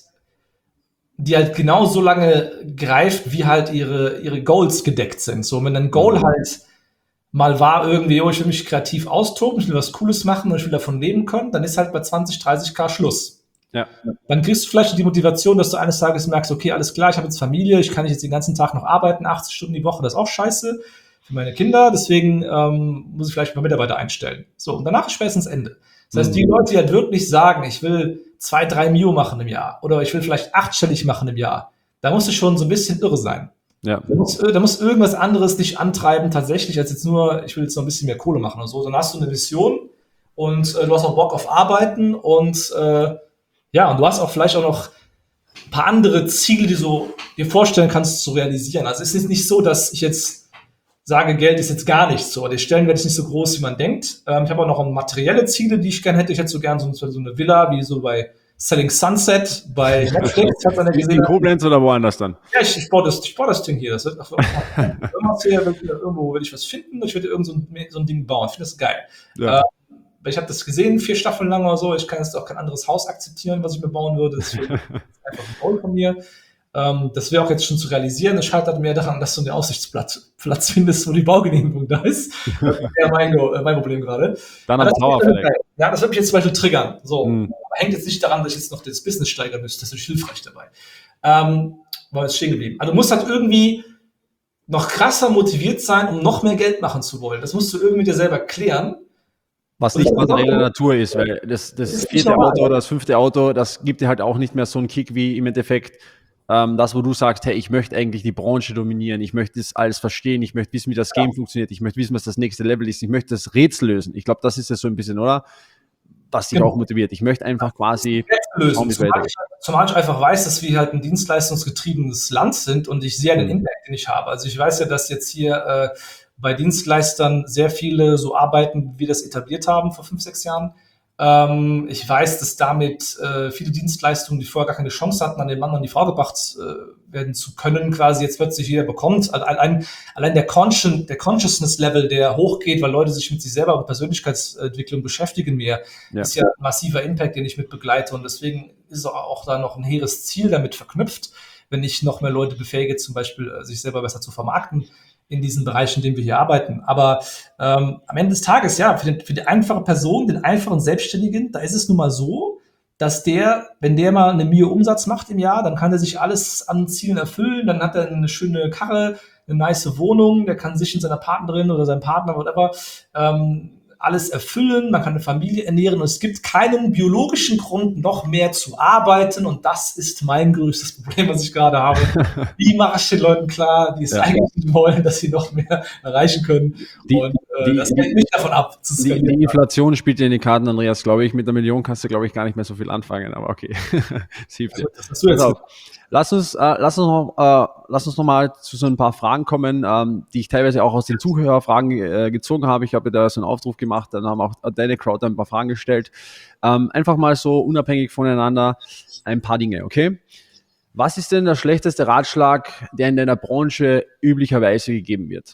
die halt genau so lange greift, wie halt ihre, ihre Goals gedeckt sind. So, wenn ein Goal halt mal war irgendwie, oh, ich will mich kreativ austoben, ich will was Cooles machen und ich will davon leben können, dann ist halt bei zwanzig, dreißig K Schluss. Ja. Dann kriegst du vielleicht die Motivation, dass du eines Tages merkst, okay, alles klar, ich habe jetzt Familie, ich kann nicht jetzt den ganzen Tag noch arbeiten, achtzig Stunden die Woche, das ist auch scheiße für meine Kinder, deswegen ähm, muss ich vielleicht mal Mitarbeiter einstellen. So, und danach ist spätestens Ende. Das heißt, die Leute, die halt wirklich sagen, ich will zwei, drei Mio machen im Jahr oder ich will vielleicht achtstellig machen im Jahr, da musst du schon so ein bisschen irre sein. Ja. Da muss, da muss irgendwas anderes dich antreiben, tatsächlich, als jetzt nur, ich will jetzt noch ein bisschen mehr Kohle machen oder so. Dann hast du eine Vision und äh, du hast auch Bock auf Arbeiten und äh, ja, und du hast auch vielleicht auch noch ein paar andere Ziele, die du dir vorstellen kannst zu realisieren. Also es ist nicht so, dass ich jetzt sage, Geld ist jetzt gar nichts so. Die Stellenwert ist nicht so groß, wie man denkt. Ähm, ich habe auch noch materielle Ziele, die ich gerne hätte. Ich hätte so gerne so, so eine Villa, wie so bei Selling Sunset, bei Netflix. Hat man In Koblenz oder woanders dann? Ja, ich, ich, baue das, ich baue das Ding hier. Das wird, ach, irgendwas hier, irgendwo will ich was finden. Ich würde irgend so ein, so ein Ding bauen. Ich finde das geil. Ja. Äh, ich habe das gesehen, vier Staffeln lang oder so. Ich kann jetzt auch kein anderes Haus akzeptieren, was ich mir bauen würde. Das ist einfach ein Goal von mir. Ähm, das wäre auch jetzt schon zu realisieren. Es scheitert mehr daran, dass du einen Aussichtsplatz Platz findest, wo die Baugenehmigung da ist. Das ist ja mein, mein Problem gerade. Dann am Tower vielleicht. Ja, das wird mich jetzt zum Beispiel triggern. So, Mhm. hängt jetzt nicht daran, dass ich jetzt noch das Business steigern müsste. Das ist hilfreich dabei. Ähm, war jetzt stehen geblieben. Also du musst halt irgendwie noch krasser motiviert sein, um noch mehr Geld machen zu wollen. Das musst du irgendwie dir selber klären. Was nicht materielle Natur ist, weil das, das vierte Auto oder das fünfte Auto, das gibt dir halt auch nicht mehr so einen Kick wie im Endeffekt ähm, das, wo du sagst, hey, ich möchte eigentlich die Branche dominieren, ich möchte das alles verstehen, ich möchte wissen, wie das Game ja. funktioniert, ich möchte wissen, was das nächste Level ist, ich möchte das Rätsel lösen. Ich glaube, das ist ja so ein bisschen, oder? Was dich genau. auch motiviert. Ich möchte einfach quasi lösen. Zumal ich, zumal ich einfach weiß, dass wir halt ein dienstleistungsgetriebenes Land sind und ich sehe den Impact, den ich habe. Also ich weiß ja, dass jetzt hier äh, bei Dienstleistern sehr viele so arbeiten, wie wir das etabliert haben vor fünf, sechs Jahren. Ähm, ich weiß, dass damit äh, viele Dienstleistungen, die vorher gar keine Chance hatten, an den Mann und die Frau gebracht äh, werden zu können, quasi jetzt plötzlich jeder bekommt. Also allein, allein der, Consci- der Consciousness-Level, der hochgeht, weil Leute sich mit sich selber und Persönlichkeitsentwicklung beschäftigen mehr, ja. ist ja ein massiver Impact, den ich mit begleite. Und deswegen ist auch, auch da noch ein hehres Ziel damit verknüpft, wenn ich noch mehr Leute befähige, zum Beispiel äh, sich selber besser zu vermarkten in diesen Bereichen, in denen wir hier arbeiten. Aber ähm, am Ende des Tages, ja, für, den, für die einfache Person, den einfachen Selbstständigen, da ist es nun mal so, dass der, wenn der mal eine Mio Umsatz macht im Jahr, dann kann er sich alles an Zielen erfüllen, dann hat er eine schöne Karre, eine nice Wohnung, der kann sich und seiner Partnerin oder seinem Partner, whatever, ähm, alles erfüllen, man kann eine Familie ernähren und es gibt keinen biologischen Grund, noch mehr zu arbeiten und das ist mein größtes Problem, was ich gerade habe. Wie mache ich den Leuten klar, die es ja. eigentlich nicht wollen, dass sie noch mehr erreichen können die, und äh, die, das hält mich davon ab. Zu die, die Inflation spielt dir in die Karten, Andreas, glaube ich. Mit einer Million kannst du, glaube ich, gar nicht mehr so viel anfangen, aber okay. Das hilft dir. Das hast du jetzt auch. Lass uns, äh, lass uns noch, äh, lass uns noch mal zu so ein paar Fragen kommen, ähm, die ich teilweise auch aus den Zuhörerfragen äh, gezogen habe. Ich habe da so einen Aufruf gemacht, dann haben auch deine Crowd ein paar Fragen gestellt. Ähm, einfach mal so unabhängig voneinander ein paar Dinge, okay? Was ist denn der schlechteste Ratschlag, der in deiner Branche üblicherweise gegeben wird?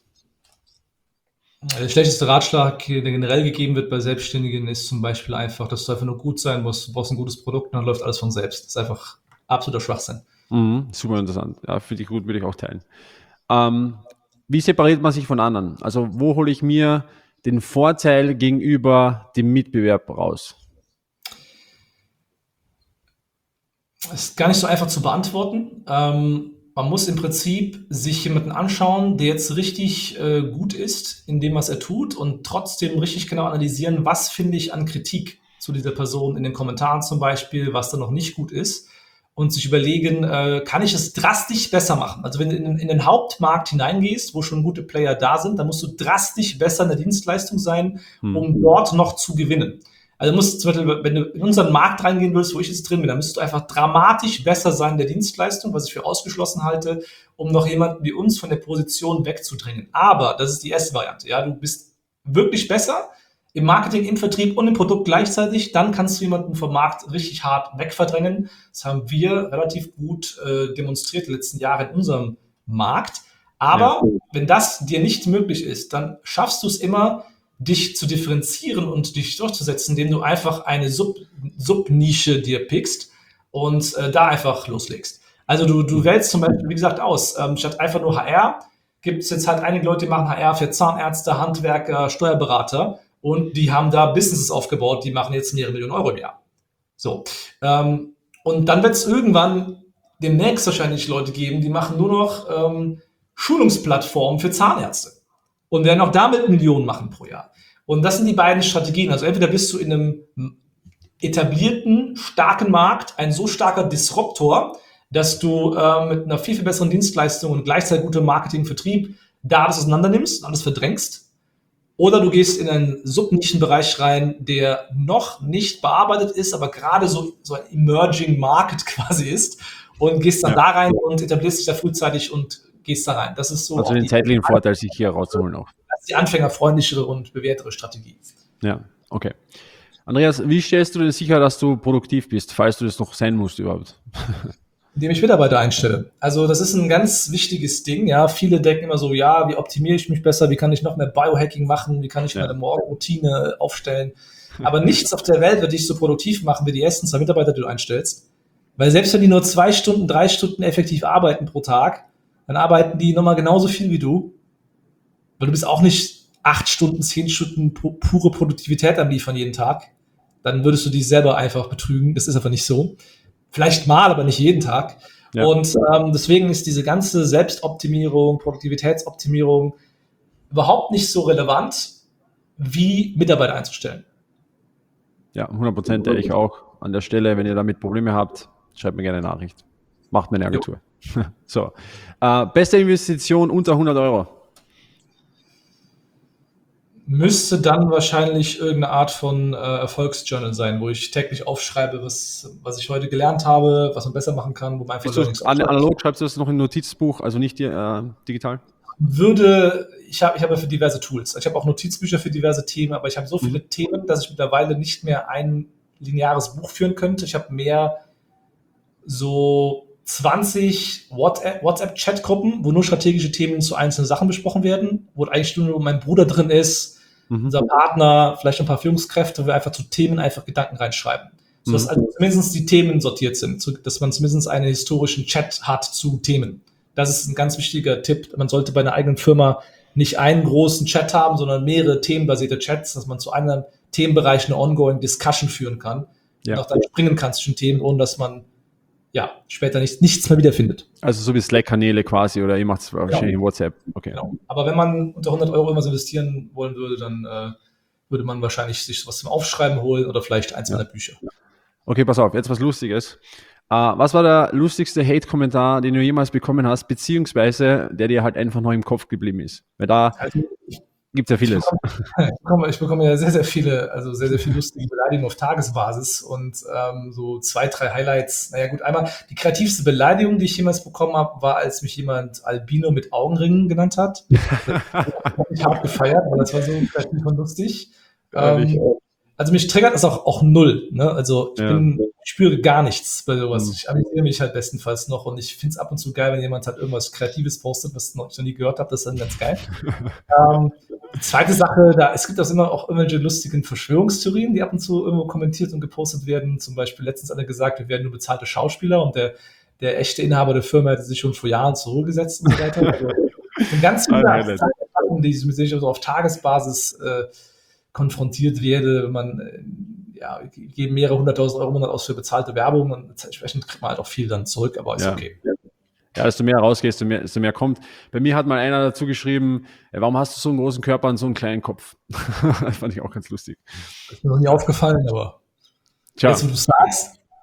Der schlechteste Ratschlag, der generell gegeben wird bei Selbstständigen, ist zum Beispiel einfach, dass du einfach nur gut sein musst. Du brauchst ein gutes Produkt und dann läuft alles von selbst. Das ist einfach absoluter Schwachsinn. Mhm, super interessant. Ja, finde ich gut, würde ich auch teilen. Ähm, wie separiert man sich von anderen? Also wo hole ich mir den Vorteil gegenüber dem Mitbewerb raus? Das ist gar nicht so einfach zu beantworten. Ähm, man muss im Prinzip sich jemanden anschauen, der jetzt richtig äh, gut ist in dem, was er tut und trotzdem richtig genau analysieren, was finde ich an Kritik zu dieser Person in den Kommentaren zum Beispiel, was da noch nicht gut ist. und sich überlegen, äh, kann ich es drastisch besser machen? Also wenn du in, in den Hauptmarkt hineingehst, wo schon gute Player da sind, dann musst du drastisch besser in der Dienstleistung sein, hm. um dort noch zu gewinnen. Also du musst zum Beispiel, wenn du in unseren Markt reingehen willst, wo ich jetzt drin bin, dann müsstest du einfach dramatisch besser sein in der Dienstleistung, was ich für ausgeschlossen halte, um noch jemanden wie uns von der Position wegzudrängen. Aber das ist die erste Variante. Ja, du bist wirklich besser im Marketing, im Vertrieb und im Produkt gleichzeitig, dann kannst du jemanden vom Markt richtig hart wegverdrängen. Das haben wir relativ gut äh, demonstriert die letzten Jahre in unserem Markt. Aber ja. wenn das dir nicht möglich ist, dann schaffst du es immer, dich zu differenzieren und dich durchzusetzen, indem du einfach eine Sub, Subnische dir pickst und äh, da einfach loslegst. Also du, du wählst zum Beispiel, wie gesagt, aus. Ähm, statt einfach nur H R, gibt es jetzt halt einige Leute, die machen H R für Zahnärzte, Handwerker, Steuerberater und die haben da Businesses aufgebaut, die machen jetzt mehrere Millionen Euro im Jahr. So. Ähm, und dann wird es irgendwann demnächst wahrscheinlich Leute geben, die machen nur noch ähm, Schulungsplattformen für Zahnärzte. Und werden auch damit Millionen machen pro Jahr. Und das sind die beiden Strategien. Also entweder bist du in einem etablierten, starken Markt ein so starker Disruptor, dass du äh, mit einer viel, viel besseren Dienstleistung und gleichzeitig gutem Marketing, Vertrieb da alles auseinander nimmst, alles verdrängst. Oder du gehst in einen Subnischenbereich rein, der noch nicht bearbeitet ist, aber gerade so, so ein Emerging Market quasi ist und gehst dann ja. da rein und etablierst dich da frühzeitig und gehst da rein. Das ist so. Also den zeitlichen Vorteil, sich hier rauszuholen auch. Das ist die anfängerfreundlichere und bewährtere Strategie. Ja, okay. Andreas, wie stellst du denn sicher, dass du produktiv bist, falls du das noch sein musst überhaupt? Indem ich Mitarbeiter einstelle. Also das ist ein ganz wichtiges Ding. Ja, viele denken immer so, ja, wie optimiere ich mich besser? Wie kann ich noch mehr Biohacking machen? Wie kann ich ja. meine Morgenroutine aufstellen? Aber nichts auf der Welt wird dich so produktiv machen wie die ersten zwei Mitarbeiter, die du einstellst. Weil selbst wenn die nur zwei Stunden, drei Stunden effektiv arbeiten pro Tag, dann arbeiten die nochmal genauso viel wie du, weil du bist auch nicht acht Stunden, zehn Stunden pure Produktivität am Liefern jeden Tag. Dann würdest du dich selber einfach betrügen. Das ist einfach nicht so. Vielleicht mal, aber nicht jeden Tag. Ja. Und ähm, deswegen ist diese ganze Selbstoptimierung, Produktivitätsoptimierung überhaupt nicht so relevant, wie Mitarbeiter einzustellen. Ja, hundert Prozent ehrlich auch. An der Stelle, wenn ihr damit Probleme habt, schreibt mir gerne eine Nachricht. Macht mir eine Agentur. Jo. So, äh, beste Investition unter hundert Euro? Müsste dann wahrscheinlich irgendeine Art von äh, Erfolgsjournal sein, wo ich täglich aufschreibe, was, was ich heute gelernt habe, was man besser machen kann, wo man einfach Learnings aufschreibt. Analog schreibst du das noch in ein Notizbuch, also nicht äh, digital? Würde, ich habe ich habe für diverse Tools. Ich habe auch Notizbücher für diverse Themen, aber ich habe so viele mhm. Themen, dass ich mittlerweile nicht mehr ein lineares Buch führen könnte. Ich habe mehr so zwanzig WhatsApp-Chat-Gruppen, wo nur strategische Themen zu einzelnen Sachen besprochen werden, wo eigentlich nur mein Bruder drin ist, mhm. unser Partner, vielleicht ein paar Führungskräfte, wo wir einfach zu Themen einfach Gedanken reinschreiben. Sodass mhm. also zumindest die Themen sortiert sind, dass man zumindest einen historischen Chat hat zu Themen. Das ist ein ganz wichtiger Tipp. Man sollte bei einer eigenen Firma nicht einen großen Chat haben, sondern mehrere themenbasierte Chats, dass man zu einem Themenbereich eine ongoing Discussion führen kann ja. und auch dann springen kann zwischen Themen, ohne dass man ja, später nicht, nichts mehr wiederfindet. Also so wie Slack-Kanäle quasi oder ihr macht es wahrscheinlich genau. in WhatsApp. Okay. Genau. Aber wenn man unter hundert Euro irgendwas investieren wollen würde, dann äh, würde man wahrscheinlich sich was zum Aufschreiben holen oder vielleicht eins meiner ja. Bücher. Okay, pass auf, jetzt was Lustiges. Uh, was war der lustigste Hate-Kommentar, den du jemals bekommen hast, beziehungsweise der dir halt einfach noch im Kopf geblieben ist? Weil da also, gibt es ja vieles. Ich bekomme, ich bekomme ja sehr, sehr viele, also sehr, sehr viele lustige Beleidigungen auf Tagesbasis und ähm, so zwei, drei Highlights. Naja gut, einmal die kreativste Beleidigung, die ich jemals bekommen habe, war, als mich jemand Albino mit Augenringen genannt hat. Das habe ich hart gefeiert, aber das war so kreativ und lustig. Ähm, also mich triggert das auch, auch null. Ne? Also ich, ja. bin, ich spüre gar nichts bei sowas. Mhm. Ich amüsiere mich halt bestenfalls noch und ich finde es ab und zu geil, wenn jemand halt irgendwas Kreatives postet, was ich noch nie gehört habe. Das ist dann ganz geil. ähm, die zweite Sache, da, es gibt auch immer auch irgendwelche lustigen Verschwörungstheorien, die ab und zu irgendwo kommentiert und gepostet werden. Zum Beispiel letztens hat er gesagt, wir werden nur bezahlte Schauspieler und der, der echte Inhaber der Firma hätte sich schon vor Jahren zur Ruhe gesetzt und so weiter. Also, ganz viele Sachen, die mit denen ich also auf Tagesbasis äh, konfrontiert werde, wenn man äh, ja, geben mehrere hunderttausend Euro im Monat aus für bezahlte Werbung und entsprechend kriegt man halt auch viel dann zurück, aber ist ja. okay. Ja, desto mehr rausgehst, desto mehr, desto mehr kommt. Bei mir hat mal einer dazu geschrieben, warum hast du so einen großen Körper und so einen kleinen Kopf? Das fand ich auch ganz lustig. Das ist mir noch nie aufgefallen, aber Tja. jetzt, wo du sagst.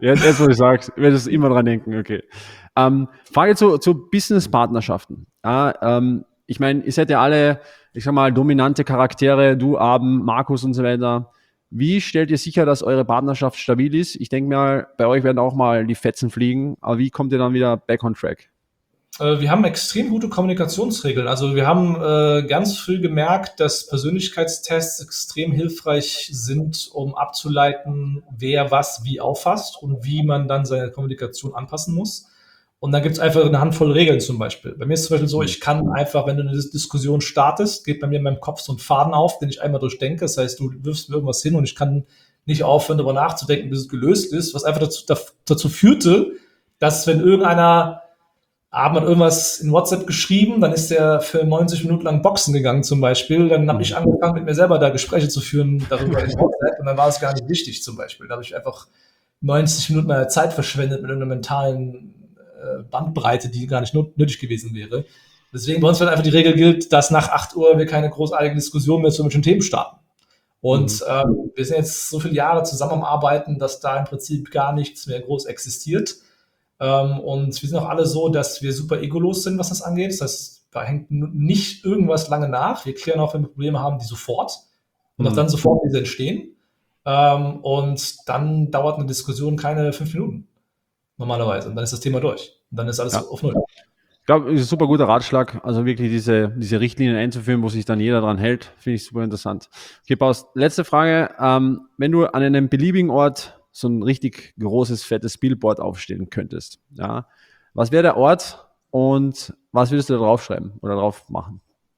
Jetzt, jetzt wo ich sag's, werde ich immer dran denken, okay. Ähm, Frage zu, zu Business-Partnerschaften. Ja, ähm, ich meine, ihr seid ja alle, ich sag mal, dominante Charaktere, du, Abend, Markus und so weiter. Wie stellt ihr sicher, dass eure Partnerschaft stabil ist? Ich denke mal, bei euch werden auch mal die Fetzen fliegen, aber wie kommt ihr dann wieder back on track? Wir haben extrem gute Kommunikationsregeln. Also wir haben äh, ganz früh gemerkt, dass Persönlichkeitstests extrem hilfreich sind, um abzuleiten, wer was wie auffasst und wie man dann seine Kommunikation anpassen muss. Und dann gibt es einfach eine Handvoll Regeln zum Beispiel. Bei mir ist es zum Beispiel so, ich kann einfach, wenn du eine Diskussion startest, geht bei mir in meinem Kopf so ein Faden auf, den ich einmal durchdenke. Das heißt, du wirfst mir irgendwas hin und ich kann nicht aufhören, darüber nachzudenken, bis es gelöst ist, was einfach dazu, dazu führte, dass wenn irgendeiner Abend hat irgendwas in WhatsApp geschrieben, dann ist der für neunzig Minuten lang boxen gegangen zum Beispiel. Dann habe ich angefangen, mit mir selber da Gespräche zu führen darüber in WhatsApp und dann war es gar nicht wichtig zum Beispiel. Da habe ich einfach neunzig Minuten meiner Zeit verschwendet mit einer mentalen äh, Bandbreite, die gar nicht not- nötig gewesen wäre. Deswegen bei uns wird einfach die Regel gilt, dass nach acht Uhr wir keine großartigen Diskussionen mehr zu bestimmten Themen starten. Und mhm. ähm, wir sind jetzt so viele Jahre zusammen am Arbeiten, dass da im Prinzip gar nichts mehr groß existiert. Um, und wir sind auch alle so, dass wir super egolos sind, was das angeht. Das heißt, da hängt nicht irgendwas lange nach. Wir klären auch, wenn wir Probleme haben, die sofort. Und mhm. auch dann sofort, wie sie entstehen. Um, und dann dauert eine Diskussion keine fünf Minuten. Normalerweise. Und dann ist das Thema durch. Und dann ist alles ja. auf Null. Ich glaube, das ist ein super guter Ratschlag. Also wirklich diese, diese Richtlinien einzuführen, wo sich dann jeder dran hält, finde ich super interessant. Okay, Paus, letzte Frage. Ähm, wenn du an einem beliebigen Ort so ein richtig großes, fettes Billboard aufstellen könntest. Ja. Was wäre der Ort und was würdest du da draufschreiben oder drauf machen?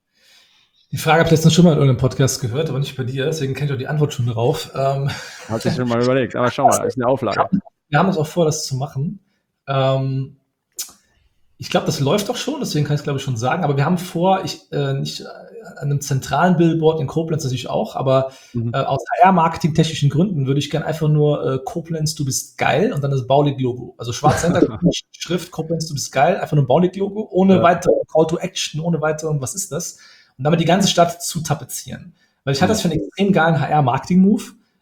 Die Frage habe ich letztens schon mal in irgendeinem Podcast gehört, aber nicht bei dir, deswegen kenne ich auch die Antwort schon drauf. Ähm, Hat sich schon mal überlegt, aber schau mal, das ist eine Auflage. Wir haben uns auch vor, das zu machen. Ähm, ich glaube, das läuft doch schon, deswegen kann ich es, glaube ich, schon sagen, aber wir haben vor, ich äh, nicht an einem zentralen Billboard in Koblenz natürlich auch, aber mhm. äh, aus H R-Marketing-technischen Gründen würde ich gerne einfach nur äh, Koblenz, du bist geil und dann das Baulig-Logo. Also schwarz Schrift, Koblenz, du bist geil, einfach nur ein Baulig-Logo, ohne ja. weitere Call to Action, ohne weitere, was ist das? Und damit die ganze Stadt zu tapezieren. Weil ich mhm. hatte das für einen extrem geilen H R-Marketing-Move.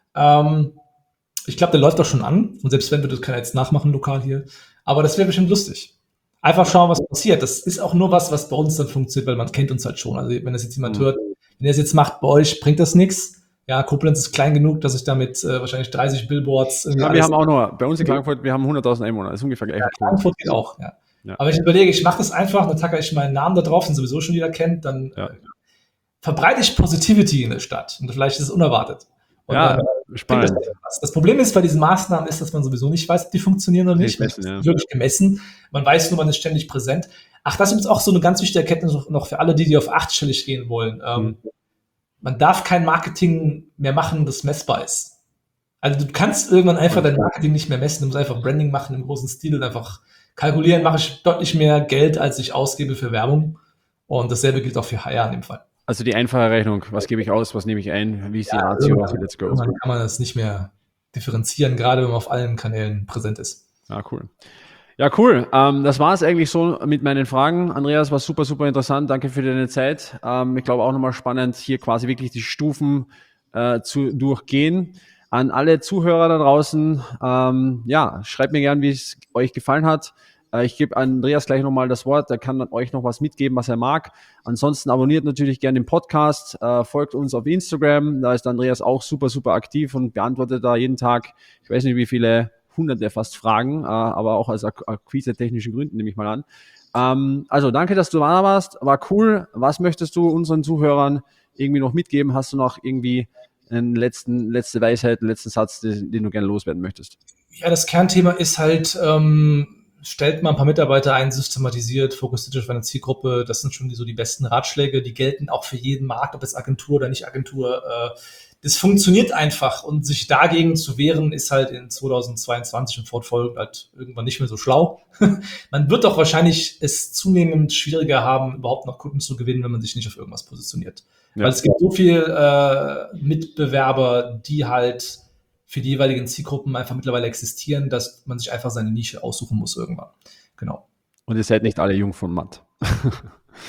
Ähm, ich glaube, der läuft doch schon an und selbst wenn wir das kann jetzt nachmachen, lokal hier, aber das wäre bestimmt lustig. Einfach schauen, was passiert. Das ist auch nur was, was bei uns dann funktioniert, weil man kennt uns halt schon. Also wenn das jetzt jemand mhm. hört, wenn ihr es jetzt macht bei euch, bringt das nichts. Ja, Koblenz ist klein genug, dass ich damit äh, wahrscheinlich dreißig Billboards... Ja, wir haben auch nur, bei uns in Klagenfurt, wir haben hunderttausend Einwohner. Das ist ungefähr gleich. Ja, Klagenfurt geht auch, ja. ja. Aber ich überlege, ich mache das einfach, dann tacke ich meinen Namen da drauf, den sowieso schon jeder kennt, dann ja. äh, verbreite ich Positivity in der Stadt. Und vielleicht ist es unerwartet. Und ja, dann, äh, spannend. Das, das Problem ist bei diesen Maßnahmen ist, dass man sowieso nicht weiß, ob die funktionieren oder nicht. Messen, ja. Wirklich gemessen. Man weiß nur, man ist ständig präsent. Ach, das ist jetzt auch so eine ganz wichtige Erkenntnis noch für alle, die, die auf achtstellig gehen wollen. Mhm. Ähm, man darf kein Marketing mehr machen, das messbar ist. Also du kannst irgendwann einfach dein Marketing nicht mehr messen. Du musst einfach Branding machen im großen Stil und einfach kalkulieren, mache ich deutlich mehr Geld, als ich ausgebe für Werbung. Und dasselbe gilt auch für H R in dem Fall. Also die einfache Rechnung, was gebe ich aus, was nehme ich ein, wie ist die Ratio, ja, let's go. Dann kann man das nicht mehr differenzieren, gerade wenn man auf allen Kanälen präsent ist. Ja, cool. Ja, cool. Ähm, das war es eigentlich so mit meinen Fragen. Andreas, war super, super interessant. Danke für deine Zeit. Ähm, ich glaube auch nochmal spannend, hier quasi wirklich die Stufen äh, zu durchgehen. An alle Zuhörer da draußen, ähm, ja, schreibt mir gern, wie es euch gefallen hat. Ich gebe Andreas gleich nochmal das Wort, der kann euch noch was mitgeben, was er mag. Ansonsten abonniert natürlich gerne den Podcast, äh, folgt uns auf Instagram, da ist Andreas auch super, super aktiv und beantwortet da jeden Tag, ich weiß nicht wie viele, hunderte fast Fragen, äh, aber auch aus akquise-technischen Gründen nehme ich mal an. Ähm, also danke, dass du da warst, war cool. Was möchtest du unseren Zuhörern irgendwie noch mitgeben? Hast du noch irgendwie einen letzten, letzte Weisheit, einen letzten Satz, den, den du gerne loswerden möchtest? Ja, das Kernthema ist halt, ähm, stellt mal ein paar Mitarbeiter ein, systematisiert, fokussiert auf eine Zielgruppe. Das sind schon die, so die besten Ratschläge. Die gelten auch für jeden Markt, ob es Agentur oder nicht Agentur. Äh, das funktioniert einfach. Und sich dagegen zu wehren, ist halt in zweitausendzweiundzwanzig und fortfolgend halt irgendwann nicht mehr so schlau. Man wird doch wahrscheinlich es zunehmend schwieriger haben, überhaupt noch Kunden zu gewinnen, wenn man sich nicht auf irgendwas positioniert. Ja. Weil es gibt so viel äh, Mitbewerber, die halt für die jeweiligen Zielgruppen einfach mittlerweile existieren, dass man sich einfach seine Nische aussuchen muss irgendwann. Genau. Und ihr seid nicht alle jung von matt.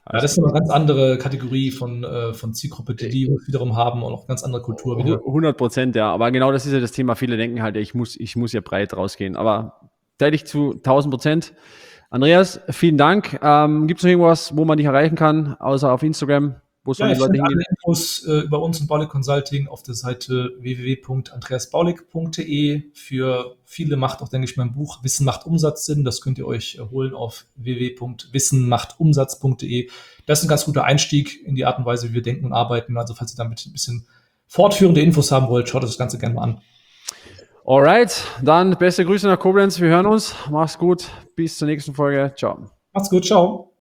Ja, das ist eine ganz andere Kategorie von, äh, von Zielgruppe, die die wiederum haben und auch ganz andere Kultur wieder. hundert Prozent, ja. Aber genau das ist ja das Thema. Viele denken halt, ich muss, ich muss ja breit rausgehen. Aber teile ich zu tausend Prozent. Andreas, vielen Dank. Ähm, Gibt es noch irgendwas, wo man dich erreichen kann, außer auf Instagram? Wo sollen Ja, die ich Leute finde hingehen? alle Infos äh, über uns und Baulig Consulting auf der Seite w w w punkt andreas baulig punkt d e. Für viele macht auch, denke ich, mein Buch Wissen macht Umsatz Sinn. Das könnt ihr euch holen auf w w w punkt wissen macht umsatz punkt d e. Das ist ein ganz guter Einstieg in die Art und Weise, wie wir denken und arbeiten. Also falls ihr damit ein bisschen fortführende Infos haben wollt, schaut euch das Ganze gerne mal an. Alright, dann beste Grüße nach Koblenz. Wir hören uns. Mach's gut. Bis zur nächsten Folge. Ciao. Macht's gut, ciao.